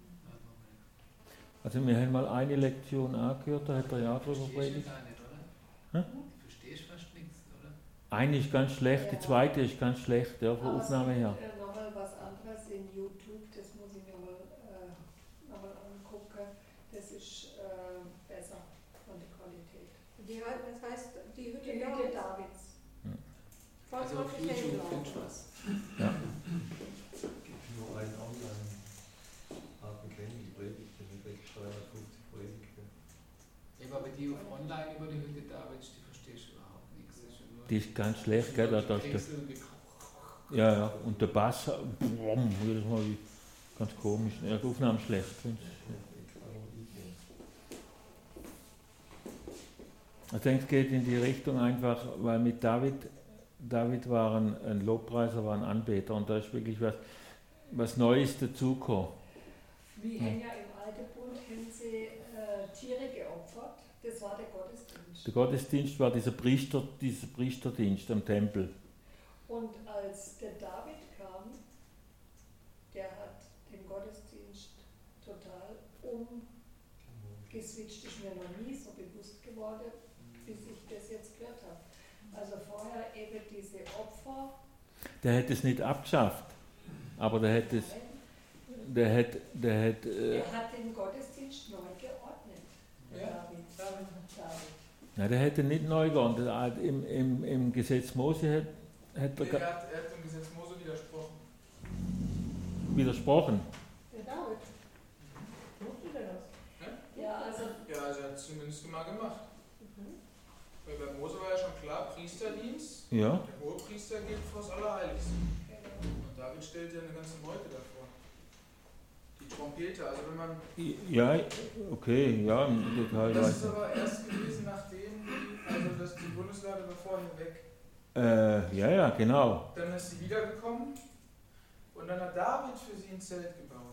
Also wir haben mal eine Lektion angehört, da hat er ja auch drüber predigt. Du verstehst fast nichts, oder? Eine ist ganz schlecht, die zweite ist ganz schlecht, ja, von Aufnahme her. Nochmal was anderes in YouTube, das muss ich mir nochmal angucken. Das ist besser von der Qualität. das heißt, die Die Hütte Hütte Davids. Davids. Von Also auf Hartwig YouTube Henkel findest du auch. was. Ja. Es gibt nur einen online. Hartwig Henkel, die Predigten, mit extra 150 Predigten. Eben, aber die auf online über die Hütte Davids, die verstehst du überhaupt nichts. Das ist ja nur Die ist ganz schlecht, gell? Da ist Kessel und ja, ja, und der Bass, jedes Mal ganz komisch. Ja, die Aufnahme ist schlecht. Ich denke, es geht in die Richtung einfach, weil mit David war ein Lobpreiser, war ein Anbeter und da ist wirklich was Neues dazugekommen. Wie haben ja im Alten Bund haben sie Tiere geopfert, das war der Gottesdienst. Der Gottesdienst war dieser Priesterdienst am Tempel. Und als der David kam, der hat den Gottesdienst total umgeswitcht, ist mir noch nie so bewusst geworden, bis ich das jetzt gehört habe. Also vorher eben diese Opfer. Der hätte es nicht abgeschafft, aber der hat den Gottesdienst neu geordnet. Ja, David. Nein, der hätte nicht neu geordnet. Im Gesetz Mose hat er hat dem Gesetz Mose widersprochen. Der David. Wusste der das? Ja, also. Ja, also er hat es zumindest mal gemacht. Weil bei Mose war ja schon klar, Priesterdienst. Ja. Der Hohepriester geht vor das Allerheiligste. Und David stellt ja eine ganze Meute davor. Die Trompete, also wenn man. Ja, okay, ja, im Detail Das weiß ist aber erst gewesen, nachdem die Bundeslade war vorher weg. ja, genau. Dann ist sie wiedergekommen und dann hat David für sie ein Zelt gebaut,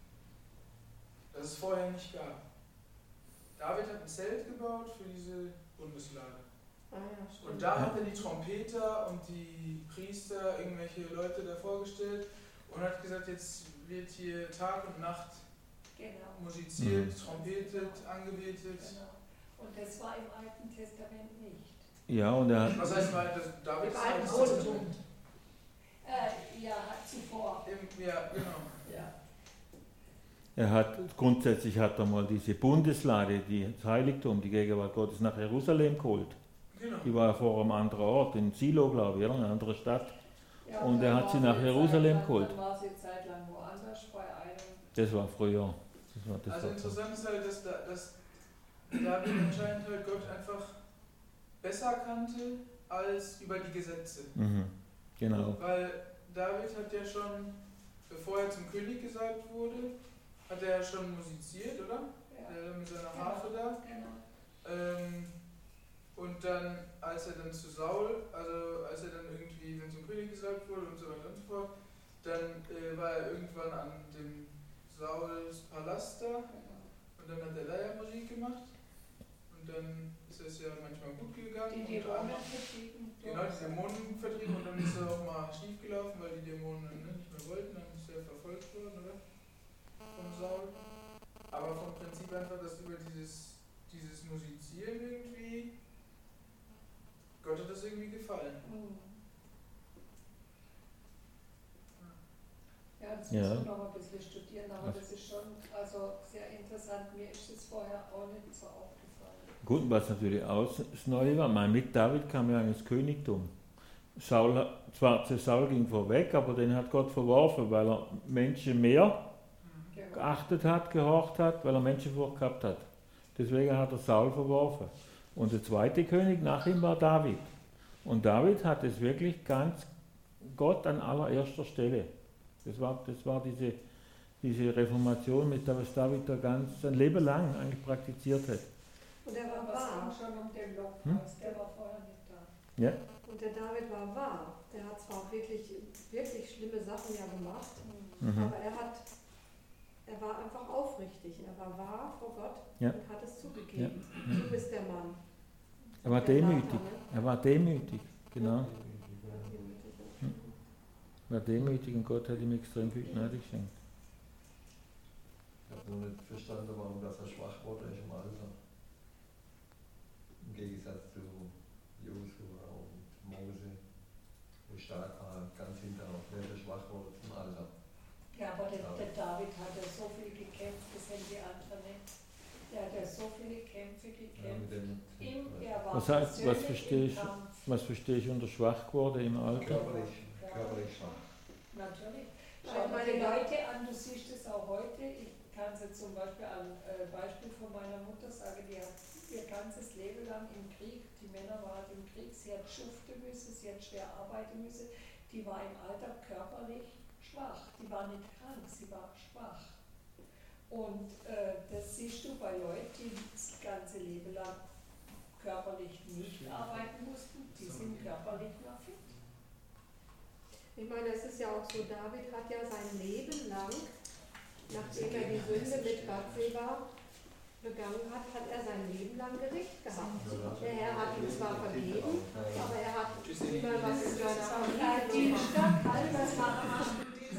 das es vorher nicht gab. David hat ein Zelt gebaut für diese Bundeslade. Ah, ja, stimmt. Und da hat er die Trompeter und die Priester, irgendwelche Leute da vorgestellt und hat gesagt, jetzt wird hier Tag und Nacht musiziert, trompetet, angebetet. Genau. Und das war im Alten Testament nicht. Ja, und er hat. Was heißt mal, dass David Im ist Alten Altes Testament. Ja, zuvor. Ja, genau. Ja. Grundsätzlich hat er mal diese Bundeslade, das Heiligtum, die Gegenwart Gottes nach Jerusalem geholt. Genau. Die war ja vor einem anderen Ort, in Silo, glaube ich, oder? Eine andere Stadt. Ja, Und er hat sie nach Jerusalem geholt. Dann war sie zeitlang woanders bei einem. Das war früher. Also interessant ist halt, dass David anscheinend halt Gott einfach besser kannte als über die Gesetze. Genau. Weil David hat ja schon, bevor er zum König gesalbt wurde, hat er ja schon musiziert, oder? Ja. Mit seiner Harfe da. Genau. Und dann, als er dann zu Saul, also als er dann irgendwie dann zum König gesalbt wurde und so weiter und so fort, dann war er irgendwann an dem Sauls Palast da und dann hat er da ja Musik gemacht und dann ist es ja manchmal gut gegangen. Die Dämonen vertrieben. Genau, die Dämonen vertrieben und dann ist er auch mal schief gelaufen, weil die Dämonen nicht mehr wollten, dann ist er verfolgt worden, oder? Von Saul. Aber vom Prinzip einfach, dass über dieses Musizieren irgendwie, Gott hat das irgendwie gefallen. Ja, das muss man noch ein bisschen studieren, aber das ist schon sehr interessant. Mir ist es vorher auch nicht so aufgefallen. Gut, was natürlich auch das Neue war, mit David kam ja das Königtum. Saul ging vorweg, aber den hat Gott verworfen, weil er Menschen mehr geachtet hat, gehorcht hat, weil er Menschenfurcht gehabt hat. Deswegen hat er Saul verworfen. Und der zweite König nach ihm war David. Und David hat es wirklich ganz Gott an allererster Stelle. Das war diese Reformation, mit der was David da sein Leben lang eigentlich praktiziert hat. Und er war wahr. Schon um den Lobpreis, der war vorher nicht da. Ja. Und der David war wahr. Der hat zwar wirklich schlimme Sachen ja gemacht, aber er war einfach aufrichtig. Er war wahr vor Gott und hat es zugegeben. Ja. Du bist der Mann. Er war demütig. Er war demütig, genau. Er war demütig und Gott hat ihm extrem viel Gnade geschenkt. Ich habe noch nicht verstanden, warum das er schwach wurde im Alter. Im Gegensatz zu Josua und Mose, wo stark war, ganz hinterher, wer schwach wurde im Alter. Ja, aber der David hat ja so viel gekämpft, das sind die anderen nicht. Der hat ja so viele Kämpfe gekämpft. Was verstehe ich unter schwach geworden im Alter? Körperlich schwach. Natürlich. Schau mal die Leute an, du siehst es auch heute. Ich kann es jetzt zum Beispiel an Beispiel von meiner Mutter sagen, die hat ihr ganzes Leben lang im Krieg, die Männer waren im Krieg, sie hat schuften müssen, sie hat schwer arbeiten müssen, die war im Alter körperlich schwach, die war nicht krank, sie war schwach. Und das siehst du bei Leuten, die das ganze Leben lang körperlich nicht arbeiten mussten, die sind körperlich noch fit. Ich meine, es ist ja auch so, David hat ja sein Leben lang, nachdem er die Sünde mit Bathseba begangen hat, hat er sein Leben lang Gericht gehabt. Der Herr hat ihm zwar vergeben, aber er hat immer was in seiner Familie gemacht.